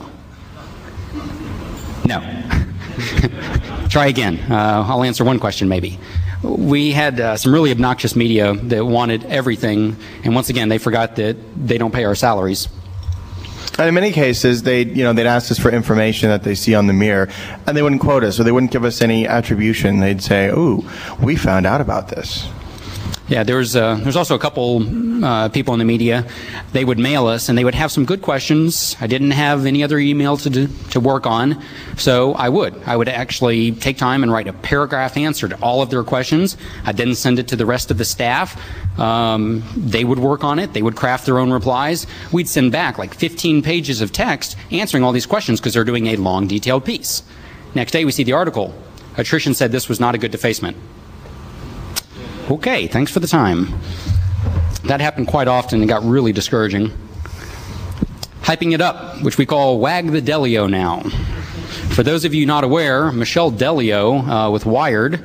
No. Try again. I'll answer one question maybe. We had some really obnoxious media that wanted everything, and once again, they forgot that they don't pay our salaries. And in many cases, they'd ask us for information that they see on the mirror, and they wouldn't quote us, or they wouldn't give us any attribution. They'd say, "Ooh, we found out about this." Yeah, there's also a couple people in the media. They would mail us, and they would have some good questions. I didn't have any other email to work on, so I would actually take time and write a paragraph answer to all of their questions. I'd then send it to the rest of the staff. They would work on it. They would craft their own replies. We'd send back like 15 pages of text answering all these questions because they're doing a long, detailed piece. Next day, we see the article. Attrition said this was not a good defacement. Okay, thanks for the time. That happened quite often and got really discouraging. Hyping it up, which we call Wag the Delio now. For those of you not aware, Michelle Delio with Wired,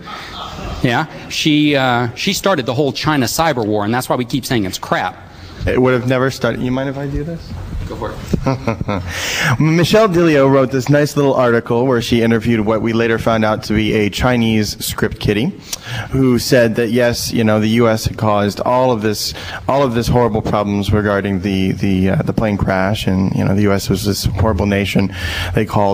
she started the whole China cyber war, and that's why we keep saying it's crap. It would have never started. You mind if I do this? Go for it. Michelle Delio wrote this nice little article where she interviewed what we later found out to be a Chinese script kiddie, who said that yes, the U.S. had caused all of this horrible problems regarding the plane crash, and the U.S. was this horrible nation. They caused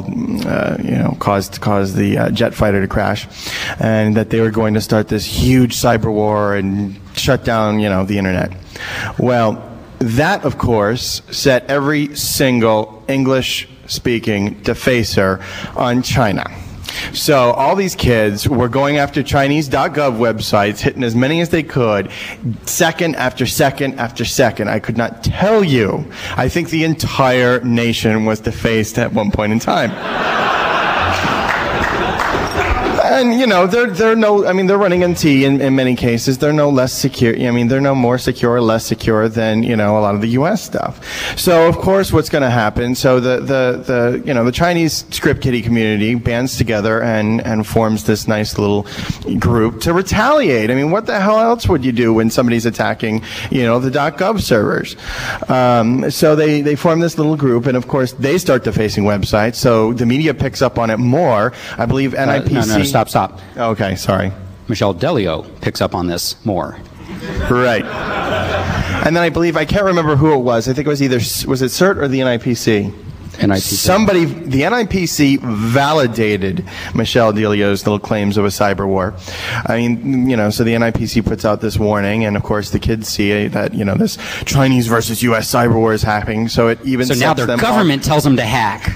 the jet fighter to crash, and that they were going to start this huge cyber war and shut down the internet. Well, that, of course, set every single English-speaking defacer on China. So all these kids were going after Chinese.gov websites, hitting as many as they could, second after second after second. I could not tell you. I think the entire nation was defaced at one point in time. And they're running NT in many cases. They're no less secure. They're no more secure or less secure than a lot of the U.S. stuff. So of course, what's going to happen? So the Chinese script kiddie community bands together and forms this nice little group to retaliate. What the hell else would you do when somebody's attacking the .gov servers? So they form this little group, and of course they start defacing websites. So the media picks up on it more. I believe NIPC. No, stop. Okay, sorry. Michelle Delio picks up on this more. Right. And then I can't remember who it was. I think it was was it CERT or the NIPC? NIPC. The NIPC validated Michelle Delio's little claims of a cyber war. So the NIPC puts out this warning, and of course the kids see that, this Chinese versus U.S. cyber war is happening, so it even So now their government tells them to hack.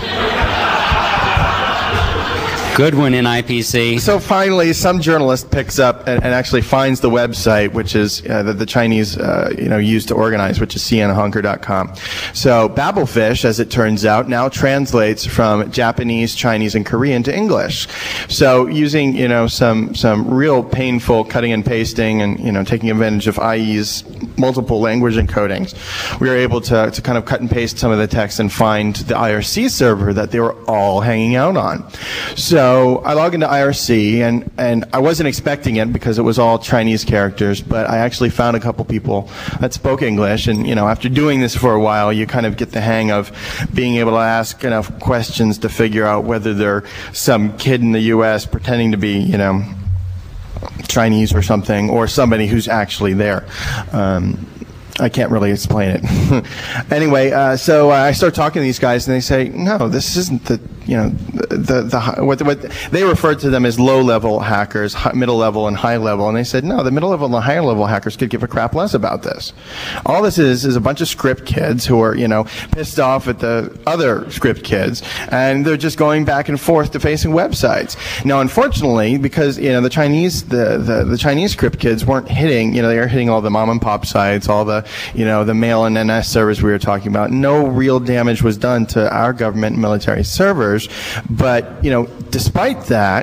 Good one, NIPC. So finally, some journalist picks up and actually finds the website, which is that the Chinese used to organize, which is cnhunker.com. So Babelfish, as it turns out, now translates from Japanese, Chinese, and Korean to English. So using some real painful cutting and pasting and taking advantage of IE's multiple language encodings, we were able to kind of cut and paste some of the text and find the IRC server that they were all hanging out on. So I log into IRC, and I wasn't expecting it because it was all Chinese characters, but I actually found a couple people that spoke English, and after doing this for a while, you kind of get the hang of being able to ask enough questions to figure out whether they're some kid in the U.S. pretending to be, Chinese or something, or somebody who's actually there. I can't really explain it. Anyway, so I start talking to these guys, and they say, no, this isn't what they referred to them as low-level hackers, middle-level and high-level, and they said, no, the middle-level and the higher-level hackers could give a crap less about this. All this is a bunch of script kids who are, pissed off at the other script kids, and they're just going back and forth defacing websites. Now, unfortunately, because, the Chinese script kids weren't hitting, they were hitting all the mom-and-pop sites, all the, the mail and NS servers we were talking about. No real damage was done to our government and military servers. But, despite that,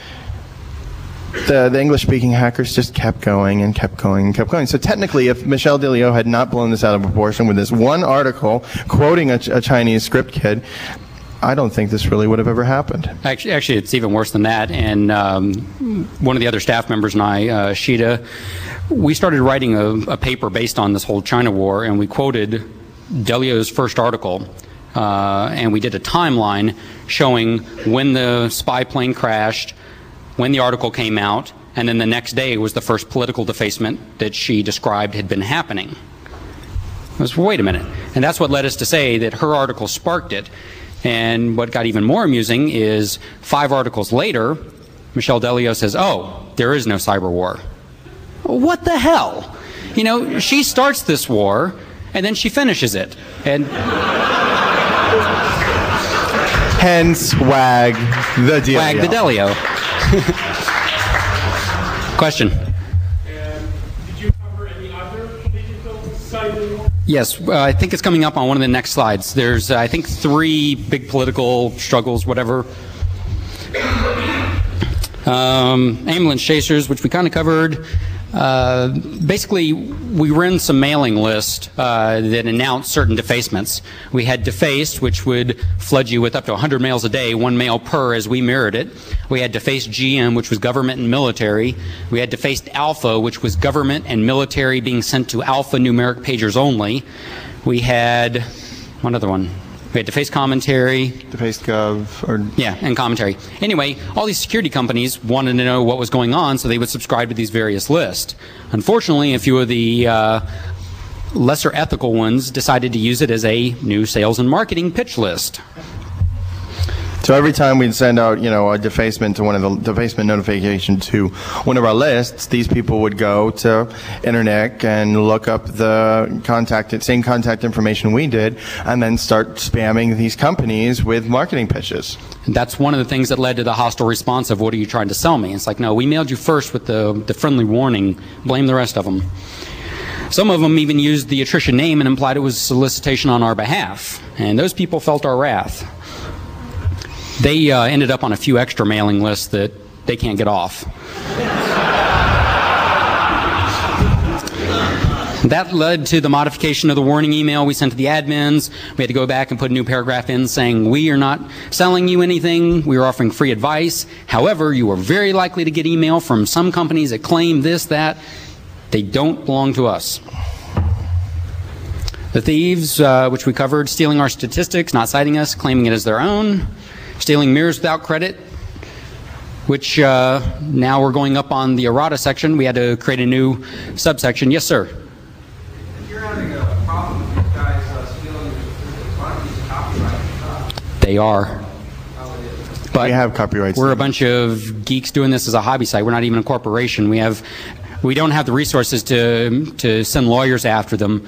the English-speaking hackers just kept going and kept going and kept going. So technically, if Michel Delio had not blown this out of proportion with this one article quoting a Chinese script kid, I don't think this really would have ever happened. Actually, it's even worse than that. And one of the other staff members and I, Shida, we started writing a paper based on this whole China war, and we quoted Delio's first article, and we did a timeline showing when the spy plane crashed, when the article came out, and then the next day was the first political defacement that she described had been happening. I was, wait a minute. And that's what led us to say that her article sparked it. And what got even more amusing is 5 articles later, Michel Delio says, oh, there is no cyber war. What the hell? She starts this war, and then she finishes it. And hence, wag the Delio. Wag the Delio. Question? Did you cover any other political cyber? Yes, I think it's coming up on one of the next slides. There's, I think, 3 big political struggles, whatever. Ambulance chasers, which we kind of covered. Basically, we ran some mailing lists that announced certain defacements. We had Defaced, which would flood you with up to 100 mails a day, 1 mail per as we mirrored it. We had Defaced GM, which was government and military. We had Defaced Alpha, which was government and military being sent to alpha numeric pagers only. We had one other one. We had Defaced Commentary. Defaced Gov. Yeah, and Commentary. Anyway, all these security companies wanted to know what was going on, so they would subscribe to these various lists. Unfortunately, a few of the lesser ethical ones decided to use it as a new sales and marketing pitch list. So every time we'd send out, a defacement to one of the defacement notification to one of our lists, these people would go to Internet and look up the same contact information we did, and then start spamming these companies with marketing pitches. And that's one of the things that led to the hostile response of, what are you trying to sell me? It's like, no, we mailed you first with the friendly warning. Blame the rest of them. Some of them even used the attrition name and implied it was solicitation on our behalf. And those people felt our wrath. They ended up on a few extra mailing lists that they can't get off. That led to the modification of the warning email we sent to the admins. We had to go back and put a new paragraph in saying, we are not selling you anything. We are offering free advice. However, you are very likely to get email from some companies that claim this, that. They don't belong to us. The thieves, which we covered, stealing our statistics, not citing us, claiming it as their own. Stealing mirrors without credit, which now we're going up on the errata section. We had to create a new subsection. Yes, sir? If you're having a problem with these guys stealing your statistics, why don't you use copyright? They are. But we have copyrights. We're a bunch of geeks doing this as a hobby site. We're not even a corporation. We don't have the resources to send lawyers after them.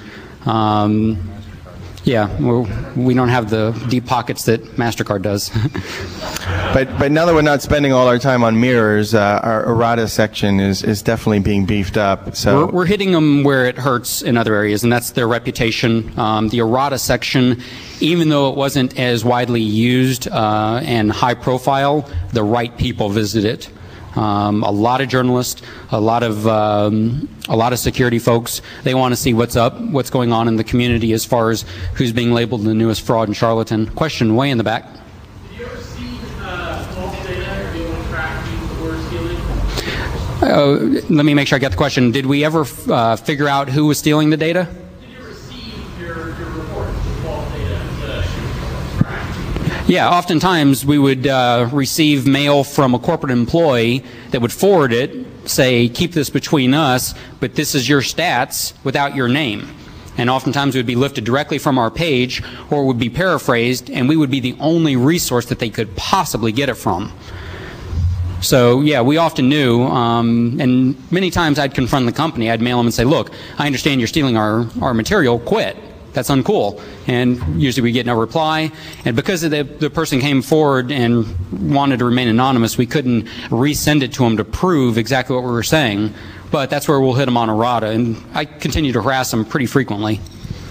Yeah, we don't have the deep pockets that MasterCard does. But now that we're not spending all our time on mirrors, our errata section is definitely being beefed up. So we're hitting them where it hurts in other areas, and that's their reputation. The errata section, even though it wasn't as widely used and high profile, the right people visited it. A lot of journalists, a lot of security folks, they want to see what's going on in the community as far as who's being labeled the newest fraud and charlatan. Question way in the back. Did you ever see false data or be able to track people who were stealing? Let me make sure I get the question. Did we ever figure out who was stealing the data? Did you receive your reports with false data to track? Yeah, oftentimes we would receive mail from a corporate employee that would forward it, say, keep this between us, but this is your stats without your name. And oftentimes it would be lifted directly from our page, or it would be paraphrased, and we would be the only resource that they could possibly get it from. So yeah, we often knew, and many times I'd confront the company. I'd mail them and say, look, I understand you're stealing our material, quit. That's uncool. And usually we get no reply. And because the person came forward and wanted to remain anonymous, we couldn't resend it to them to prove exactly what we were saying. But that's where we'll hit them on errata. And I continue to harass them pretty frequently.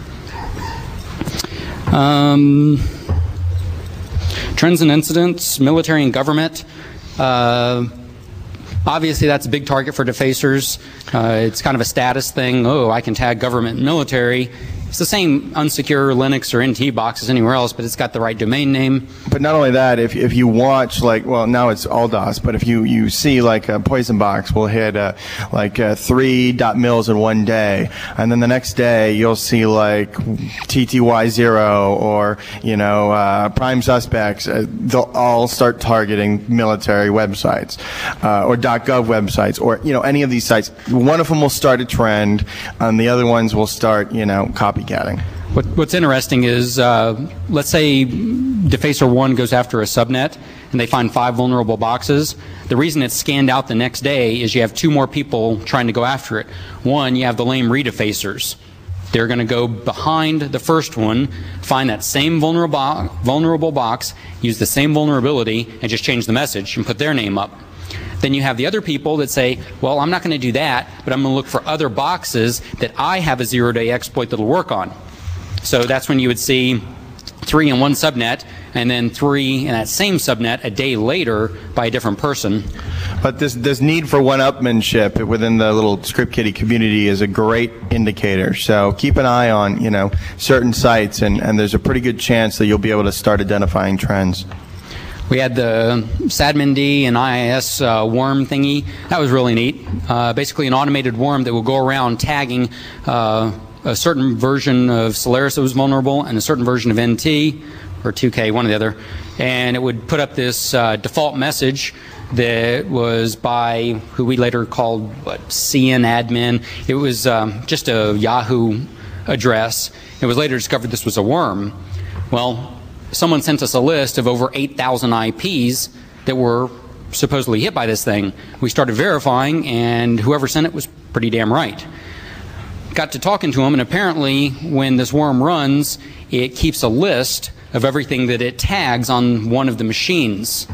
Trends and incidents, military and government. Obviously, that's a big target for defacers. It's kind of a status thing. Oh, I can tag government and military. It's the same unsecure Linux or NT box as anywhere else, but it's got the right domain name. But not only that, if you watch, like, well, now it's all DOS, but if you see, like, a Poison Box will hit, 3.mils in one day, and then the next day you'll see, like, TTY0 or, Prime Suspects. They'll all start targeting military websites, or .gov websites, or, any of these sites. One of them will start a trend, and the other ones will start, copycatting. What's interesting is, let's say Defacer 1 goes after a subnet and they find 5 vulnerable boxes. The reason it's scanned out the next day is you have 2 more people trying to go after it. One, you have the lame redefacers. They're going to go behind the first one, find that same vulnerable box, use the same vulnerability, and just change the message and put their name up. Then you have the other people that say, well, I'm not going to do that, but I'm going to look for other boxes that I have a zero-day exploit that will work on. So that's when you would see 3 in one subnet, and then 3 in that same subnet a day later by a different person. But this need for one-upmanship within the little ScriptKitty community is a great indicator. So keep an eye on, certain sites, and there's a pretty good chance that you'll be able to start identifying trends. We had the SadminD and IIS worm thingy. That was really neat. Basically an automated worm that will go around tagging a certain version of Solaris that was vulnerable and a certain version of NT, or 2K, one or the other. And it would put up this default message that was by who we later called CN admin. It was just a Yahoo address. It was later discovered this was a worm. Well, someone sent us a list of over 8,000 IPs that were supposedly hit by this thing. We started verifying, and whoever sent it was pretty damn right. Got to talking to them, and apparently when this worm runs, it keeps a list of everything that it tags on one of the machines.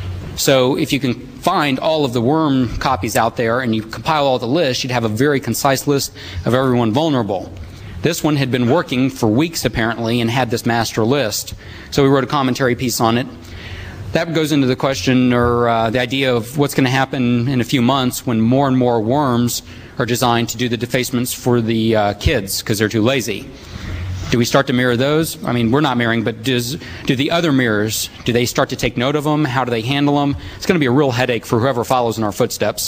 So if you can find all of the worm copies out there and you compile all the lists, you'd have a very concise list of everyone vulnerable. This one had been working for weeks apparently and had this master list. So we wrote a commentary piece on it. That goes into the question, or the idea of what's going to happen in a few months when more and more worms are designed to do the defacements for the kids because they're too lazy. Do we start to mirror those? I mean, we're not mirroring, but do the other mirrors, do they start to take note of them? How do they handle them? It's going to be a real headache for whoever follows in our footsteps.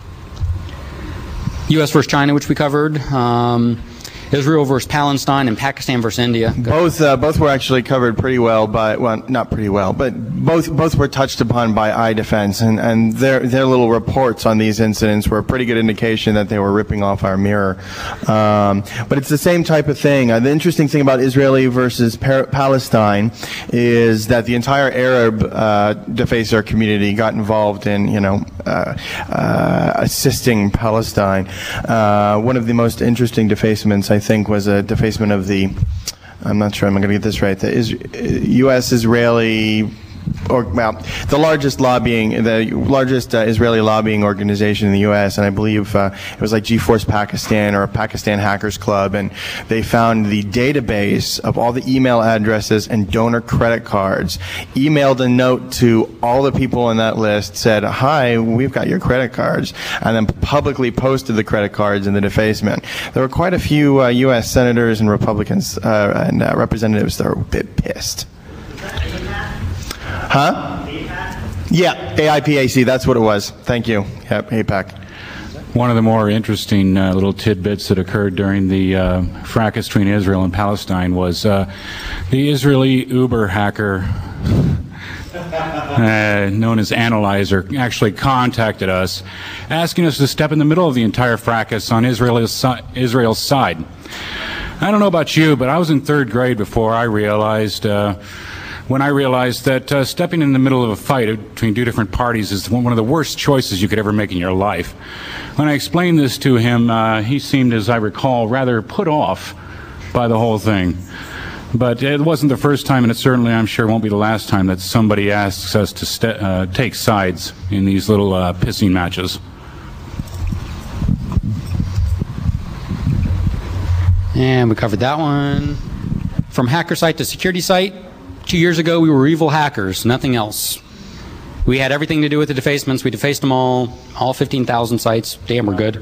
U.S. versus China, which we covered. Israel versus Palestine, and Pakistan versus India. Both were actually covered pretty well by, well, not pretty well, but both were touched upon by iDefense, and their little reports on these incidents were a pretty good indication that they were ripping off our mirror. But it's the same type of thing. The interesting thing about Israeli versus Palestine is that the entire Arab defacer community got involved in, assisting Palestine. One of the most interesting defacements, I think, was a defacement of the, I'm not sure I'm going to get this right, the U.S.-Israeli the largest Israeli lobbying organization in the U.S., and I believe it was like GeForce Pakistan or Pakistan Hackers Club, and they found the database of all the email addresses and donor credit cards, emailed a note to all the people in that list, said, "Hi, we've got your credit cards," and then publicly posted the credit cards in the defacement. There were quite a few U.S. senators and Republicans and representatives that were a bit pissed. Huh? Yeah, AIPAC, that's what it was. Thank you. Yep, AIPAC. One of the more interesting little tidbits that occurred during the fracas between Israel and Palestine was the Israeli Uber hacker known as Analyzer actually contacted us, asking us to step in the middle of the entire fracas on Israel's side. I don't know about you, but I was in 3rd grade before I realized that stepping in the middle of a fight between two different parties is one of the worst choices you could ever make in your life. When I explained this to him, he seemed, as I recall, rather put off by the whole thing. But it wasn't the first time, and it certainly, I'm sure, won't be the last time that somebody asks us to take sides in these little pissing matches. And we covered that one. From hacker site to security site, 2 years ago we were evil hackers, nothing else. We had everything to do with the defacements. We defaced them all 15,000 sites. Damn, we're good.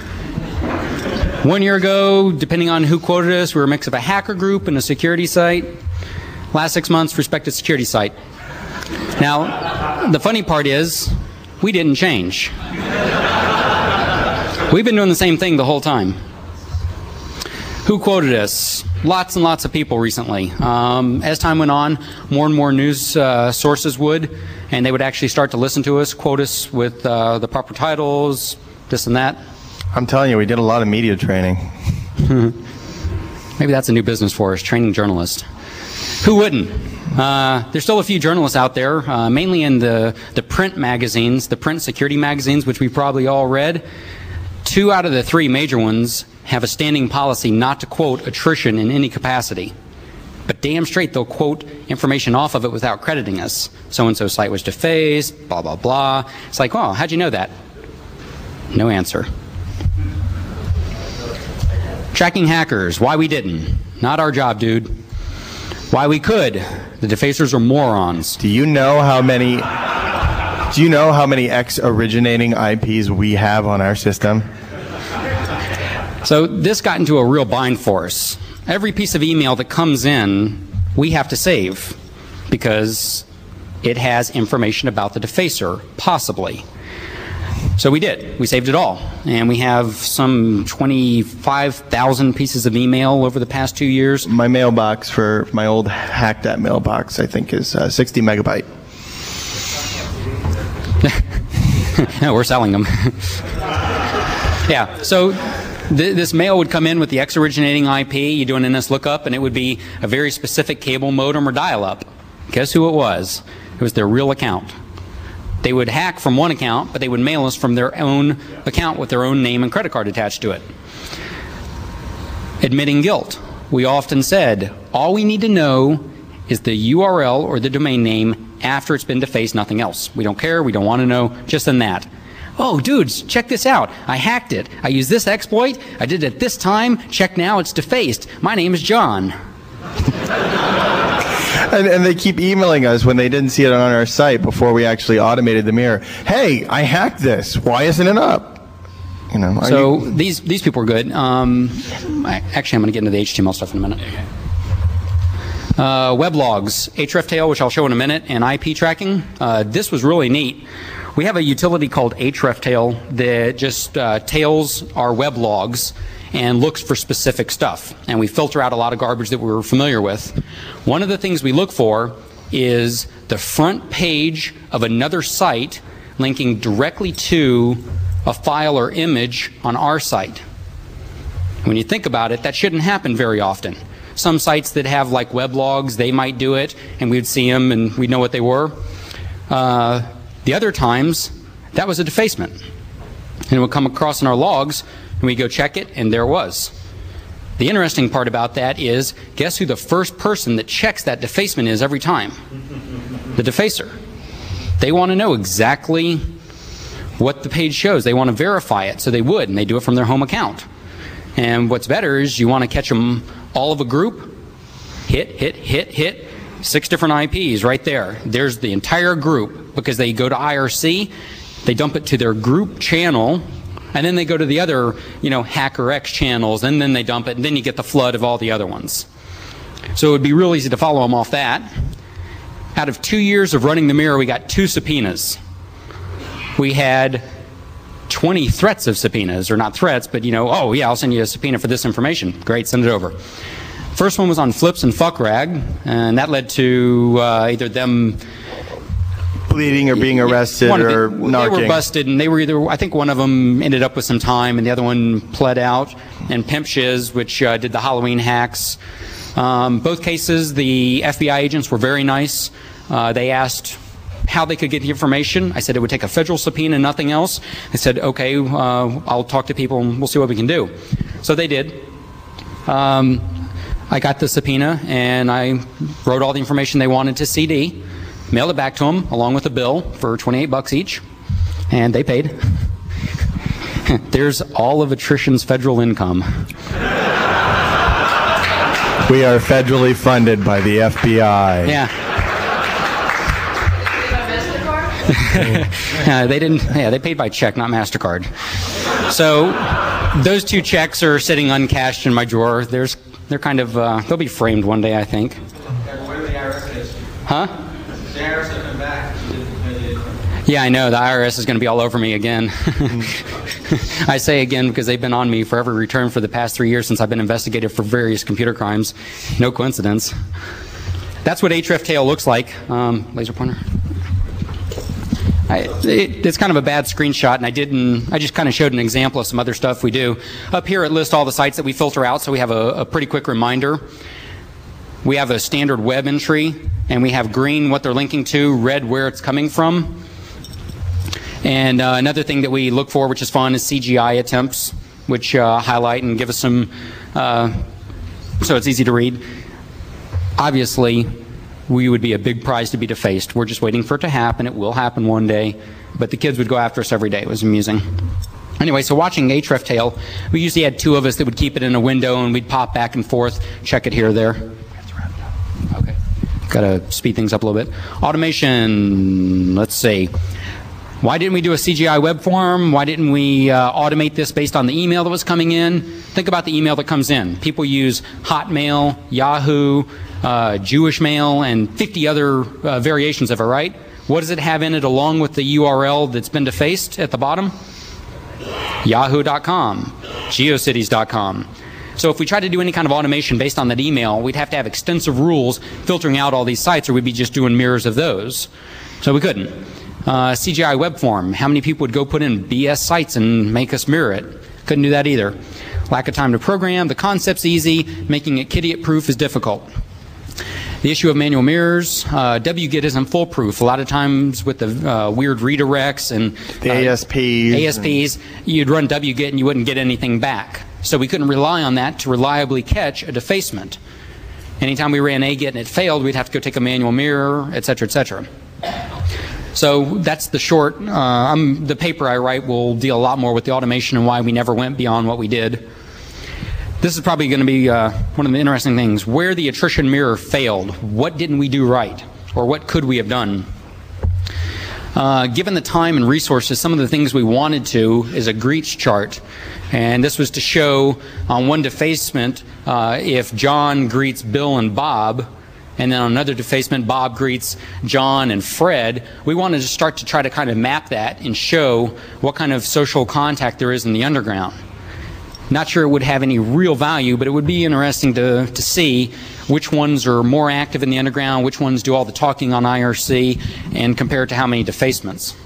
1 year ago, depending on who quoted us, we were a mix of a hacker group and a security site. Last 6 months, respected security site. Now, the funny part is, we didn't change. We've been doing the same thing the whole time. Who quoted us? Lots and lots of people recently. As time went on, more and more news sources would, and they would actually start to listen to us, quote us with the proper titles, this and that. I'm telling you, we did a lot of media training. Maybe that's a new business for us, training journalists. Who wouldn't? There's still a few journalists out there, mainly in the print magazines, the print security magazines, which we probably all read. 2 out of the 3 major ones have a standing policy not to quote attrition in any capacity. But damn straight they'll quote information off of it without crediting us. So-and-so site was defaced, blah, blah, blah. It's like, oh, how'd you know that? No answer. Tracking hackers, why we didn't. Not our job, dude. Why we could. The defacers are morons. Do you know how many X-originating IPs we have on our system? So this got into a real bind for us. Every piece of email that comes in, we have to save because it has information about the defacer, possibly. So we did. We saved it all. And we have some 25,000 pieces of email over the past 2 years. My mailbox for my old hacked-at mailbox, I think, is 60 megabyte. No, we're selling them. Yeah, so this mail would come in with the X-originating IP. You do an NS lookup, and it would be a very specific cable modem or dial-up. Guess who it was? It was their real account. They would hack from one account, but they would mail us from their own account with their own name and credit card attached to it. Admitting guilt. We often said, all we need to know is the URL or the domain name after it's been defaced, nothing else. We don't care, we don't want to know, just in that. Oh, dudes, check this out. I hacked it. I used this exploit. I did it this time. Check now, it's defaced. My name is John. And they keep emailing us when they didn't see it on our site before we actually automated the mirror. Hey, I hacked this. Why isn't it up? You know. So these people are good. Actually, I'm going to get into the HTML stuff in a minute. Web logs, hreftail, which I'll show in a minute, and IP tracking. This was really neat. We have a utility called hreftail that just tails our web logs and looks for specific stuff. And we filter out a lot of garbage that we're familiar with. One of the things we look for is the front page of another site linking directly to a file or image on our site. When you think about it, that shouldn't happen very often. Some sites that have like web logs, they might do it, and we'd see them and we'd know what they were. The other times, that was a defacement. And it would come across in our logs, and we go check it, and there it was. The interesting part about that is, guess who the first person that checks that defacement is every time? the defacer. They want to know exactly what the page shows. They want to verify it, so they would, and they do it from their home account. And what's better is you want to catch them all of a group, hit, 6 different IPs right there. There's the entire group, because they go to IRC, they dump it to their group channel, and then they go to the other, HackerX channels, and then they dump it, and then you get the flood of all the other ones. So it would be real easy to follow them off that. Out of 2 years of running the mirror, we got 2 subpoenas. We had 20 threats of subpoenas, or not threats, but oh yeah, I'll send you a subpoena for this information. Great, send it over. First one was on Flips and Fuckrag, and that led to either them bleeding or being arrested or narking. They were busted, and they were either, I think one of them ended up with some time, and the other one pled out. And Pimp Shiz, which did the Halloween hacks. Both cases, the FBI agents were very nice. They asked how they could get the information. I said it would take a federal subpoena, nothing else. They said, okay, I'll talk to people and we'll see what we can do. So they did. I got the subpoena and I wrote all the information they wanted to CD, mailed it back to them along with a bill for $28 each, and they paid. There's all of attrition's federal income. We are federally funded by the FBI. Yeah. They didn't. Yeah, they paid by check, not MasterCard. So those 2 checks are sitting uncashed in my drawer. They're kind of. They'll be framed one day, I think. Where the IRS is? Huh? The IRS will come back. Yeah, I know. The IRS is going to be all over me again. I say again because they've been on me for every return for the past 3 years since I've been investigated for various computer crimes. No coincidence. That's what hreftail looks like. Laser pointer. It's kind of a bad screenshot, and I just kind of showed an example of some other stuff we do. Up here it lists all the sites that we filter out, so we have a pretty quick reminder. We have a standard web entry, and we have green what they're linking to, red where it's coming from. And another thing that we look for, which is fun, is CGI attempts, which highlight and give us some, so it's easy to read. Obviously, we would be a big prize to be defaced. We're just waiting for it to happen. It will happen one day. But the kids would go after us every day. It was amusing. Anyway, so watching hreftail, we usually had 2 of us that would keep it in a window, and we'd pop back and forth, check it here or there. Okay. Got to speed things up a little bit. Automation, let's see. Why didn't we do a CGI web form? Why didn't we automate this based on the email that was coming in? Think about the email that comes in. People use Hotmail, Yahoo, Jewish Mail, and 50 other variations of it, right? What does it have in it along with the URL that's been defaced at the bottom? Yahoo.com, Geocities.com. So if we tried to do any kind of automation based on that email, we'd have to have extensive rules filtering out all these sites, or we'd be just doing mirrors of those. So we couldn't. CGI web form. How many people would go put in BS sites and make us mirror it? Couldn't do that either. Lack of time to program. The concept's easy. Making it kiddiot-proof is difficult. The issue of manual mirrors. wget isn't foolproof. A lot of times with the weird redirects and the ASPs, you'd run wget and you wouldn't get anything back. So we couldn't rely on that to reliably catch a defacement. Anytime we ran aget and it failed, we'd have to go take a manual mirror, etc., etc. So that's the short. The paper I write will deal a lot more with the automation and why we never went beyond what we did. This is probably going to be one of the interesting things. Where the attrition mirror failed, what didn't we do right? Or what could we have done? Given the time and resources, some of the things we wanted to is a Greets chart. And this was to show on one defacement if John greets Bill and Bob, and then on another defacement, Bob greets John and Fred. We wanted to start to try to kind of map that and show what kind of social contact there is in the underground. Not sure it would have any real value, but it would be interesting to see which ones are more active in the underground, which ones do all the talking on IRC, and compare it to how many defacements.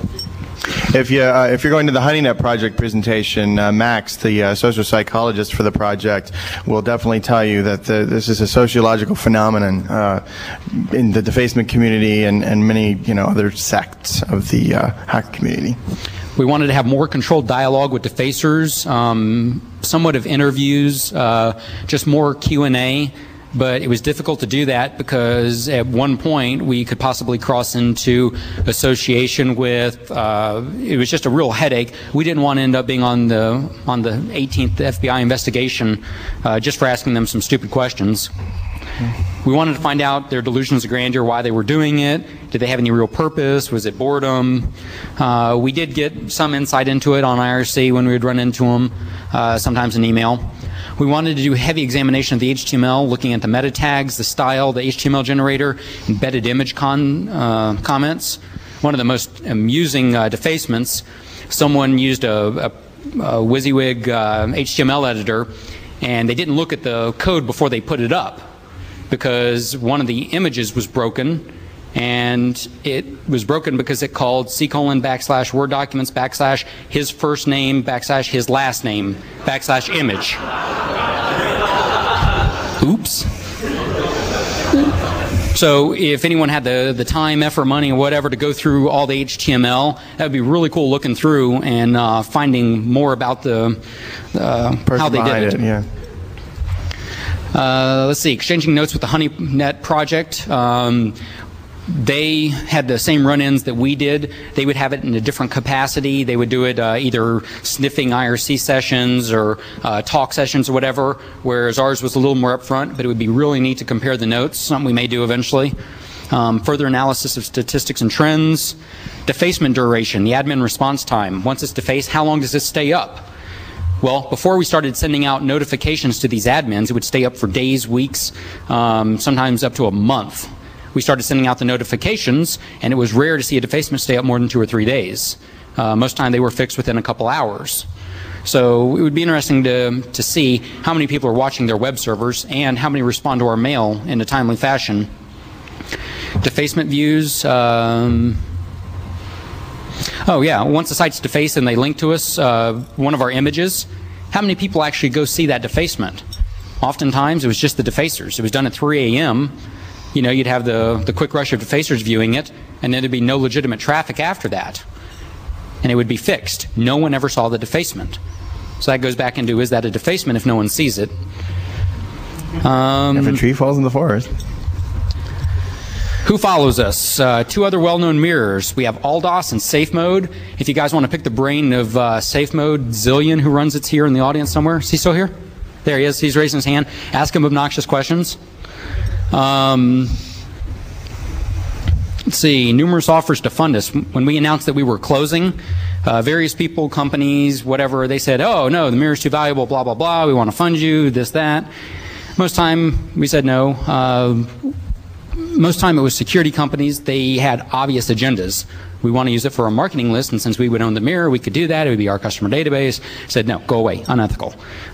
If you're going to the HoneyNet project presentation, Max, the social psychologist for the project, will definitely tell you that this is a sociological phenomenon in the defacement community and many other sects of the hack community. We wanted to have more controlled dialogue with defacers, somewhat of interviews, just more Q&A. but it was difficult to do that because at one point we could possibly cross into association with, it was just a real headache. We didn't want to end up being on the 18th FBI investigation just for asking them some stupid questions. We wanted to find out their delusions of grandeur, why they were doing it. Did they have any real purpose? Was it boredom? We did get some insight into it on IRC when we would run into them, sometimes in email. We wanted to do heavy examination of the HTML, looking at the meta tags, the style, the HTML generator, embedded image comments. One of the most amusing defacements, someone used a WYSIWYG HTML editor, and they didn't look at the code before they put it up, because one of the images was broken, and it was broken because it called /Word documents / his first name / his last name / image. Oops. So if anyone had the time, effort, money, or whatever to go through all the HTML, that would be really cool looking through and finding more about the how they did it. Yeah. Let's see, exchanging notes with the HoneyNet project. They had the same run-ins that we did. They would have it in a different capacity. They would do it either sniffing IRC sessions or talk sessions or whatever, whereas ours was a little more upfront, but it would be really neat to compare the notes, something we may do eventually. Further analysis of statistics and trends. Defacement duration, the admin response time. Once it's defaced, how long does it stay up? Well, before we started sending out notifications to these admins, it would stay up for days, weeks, sometimes up to a month. We started sending out the notifications, and it was rare to see a defacement stay up more than 2 or 3 days. Most of the time they were fixed within a couple hours. So it would be interesting to see how many people are watching their web servers and how many respond to our mail in a timely fashion. Defacement views. Oh yeah, once the site's defaced and they link to us, one of our images, how many people actually go see that defacement? Oftentimes it was just the defacers. It was done at 3 a.m. You know, you'd have the quick rush of defacers viewing it, and then there'd be no legitimate traffic after that. And it would be fixed. No one ever saw the defacement. So that goes back into, is that a defacement if no one sees it? If a tree falls in the forest. Who follows us? 2 other well-known mirrors. We have Aldos and Safe Mode. If you guys want to pick the brain of Safe Mode, Zillion, who runs it here in the audience somewhere. Is he still here? There he is. He's raising his hand. Ask him obnoxious questions. Let's see. Numerous offers to fund us. When we announced that we were closing, various people, companies, whatever, they said, oh, no, the mirror's too valuable, blah, blah, blah. We want to fund you, this, that. Most time, we said no. Most time it was security companies. They had obvious agendas. We want to use it for our marketing list, and since we would own the mirror, we could do that. It would be our customer database. Said, no, go away, unethical.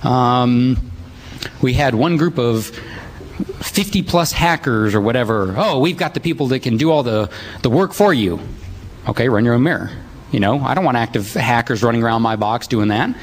We had one group of 50-plus hackers or whatever. Oh, we've got the people that can do all the work for you. Okay, run your own mirror. You know, I don't want active hackers running around my box doing that.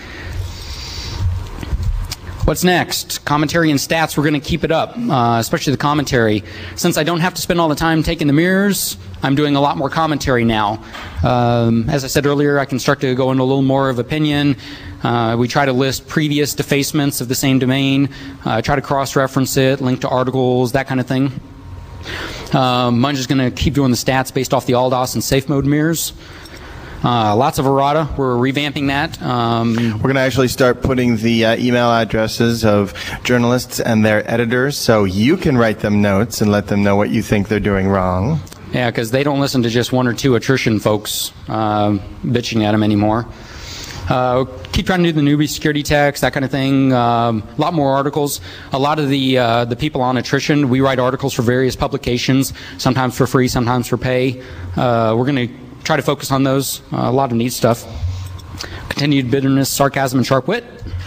What's next? Commentary and stats, we're going to keep it up, especially the commentary. Since I don't have to spend all the time taking the mirrors, I'm doing a lot more commentary now. As I said earlier, I can start to go into a little more of opinion. We try to list previous defacements of the same domain, try to cross-reference it, link to articles, that kind of thing. Munge is going to keep doing the stats based off the Aldos and Safe Mode mirrors. Lots of errata. We're revamping that. We're going to actually start putting the email addresses of journalists and their editors so you can write them notes and let them know what you think they're doing wrong. Yeah, because they don't listen to just 1 or 2 attrition folks bitching at them anymore. Keep trying to do the newbie security text, that kind of thing. A lot more articles. A lot of the people on attrition, we write articles for various publications, sometimes for free, sometimes for pay. We're going to try to focus on those. A lot of neat stuff. Continued bitterness, sarcasm, and sharp wit.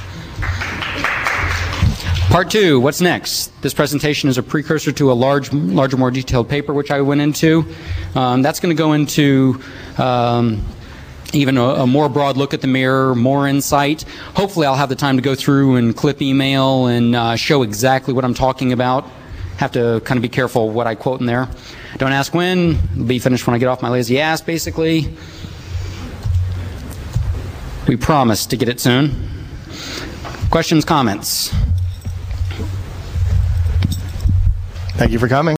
Part 2, what's next? This presentation is a precursor to a larger, more detailed paper which I went into. That's going to go into even a more broad look at the mirror, more insight. Hopefully I'll have the time to go through and clip email and show exactly what I'm talking about. Have to kind of be careful what I quote in there. Don't ask when. It'll be finished when I get off my lazy ass, basically. We promise to get it soon. Questions, comments? Thank you for coming.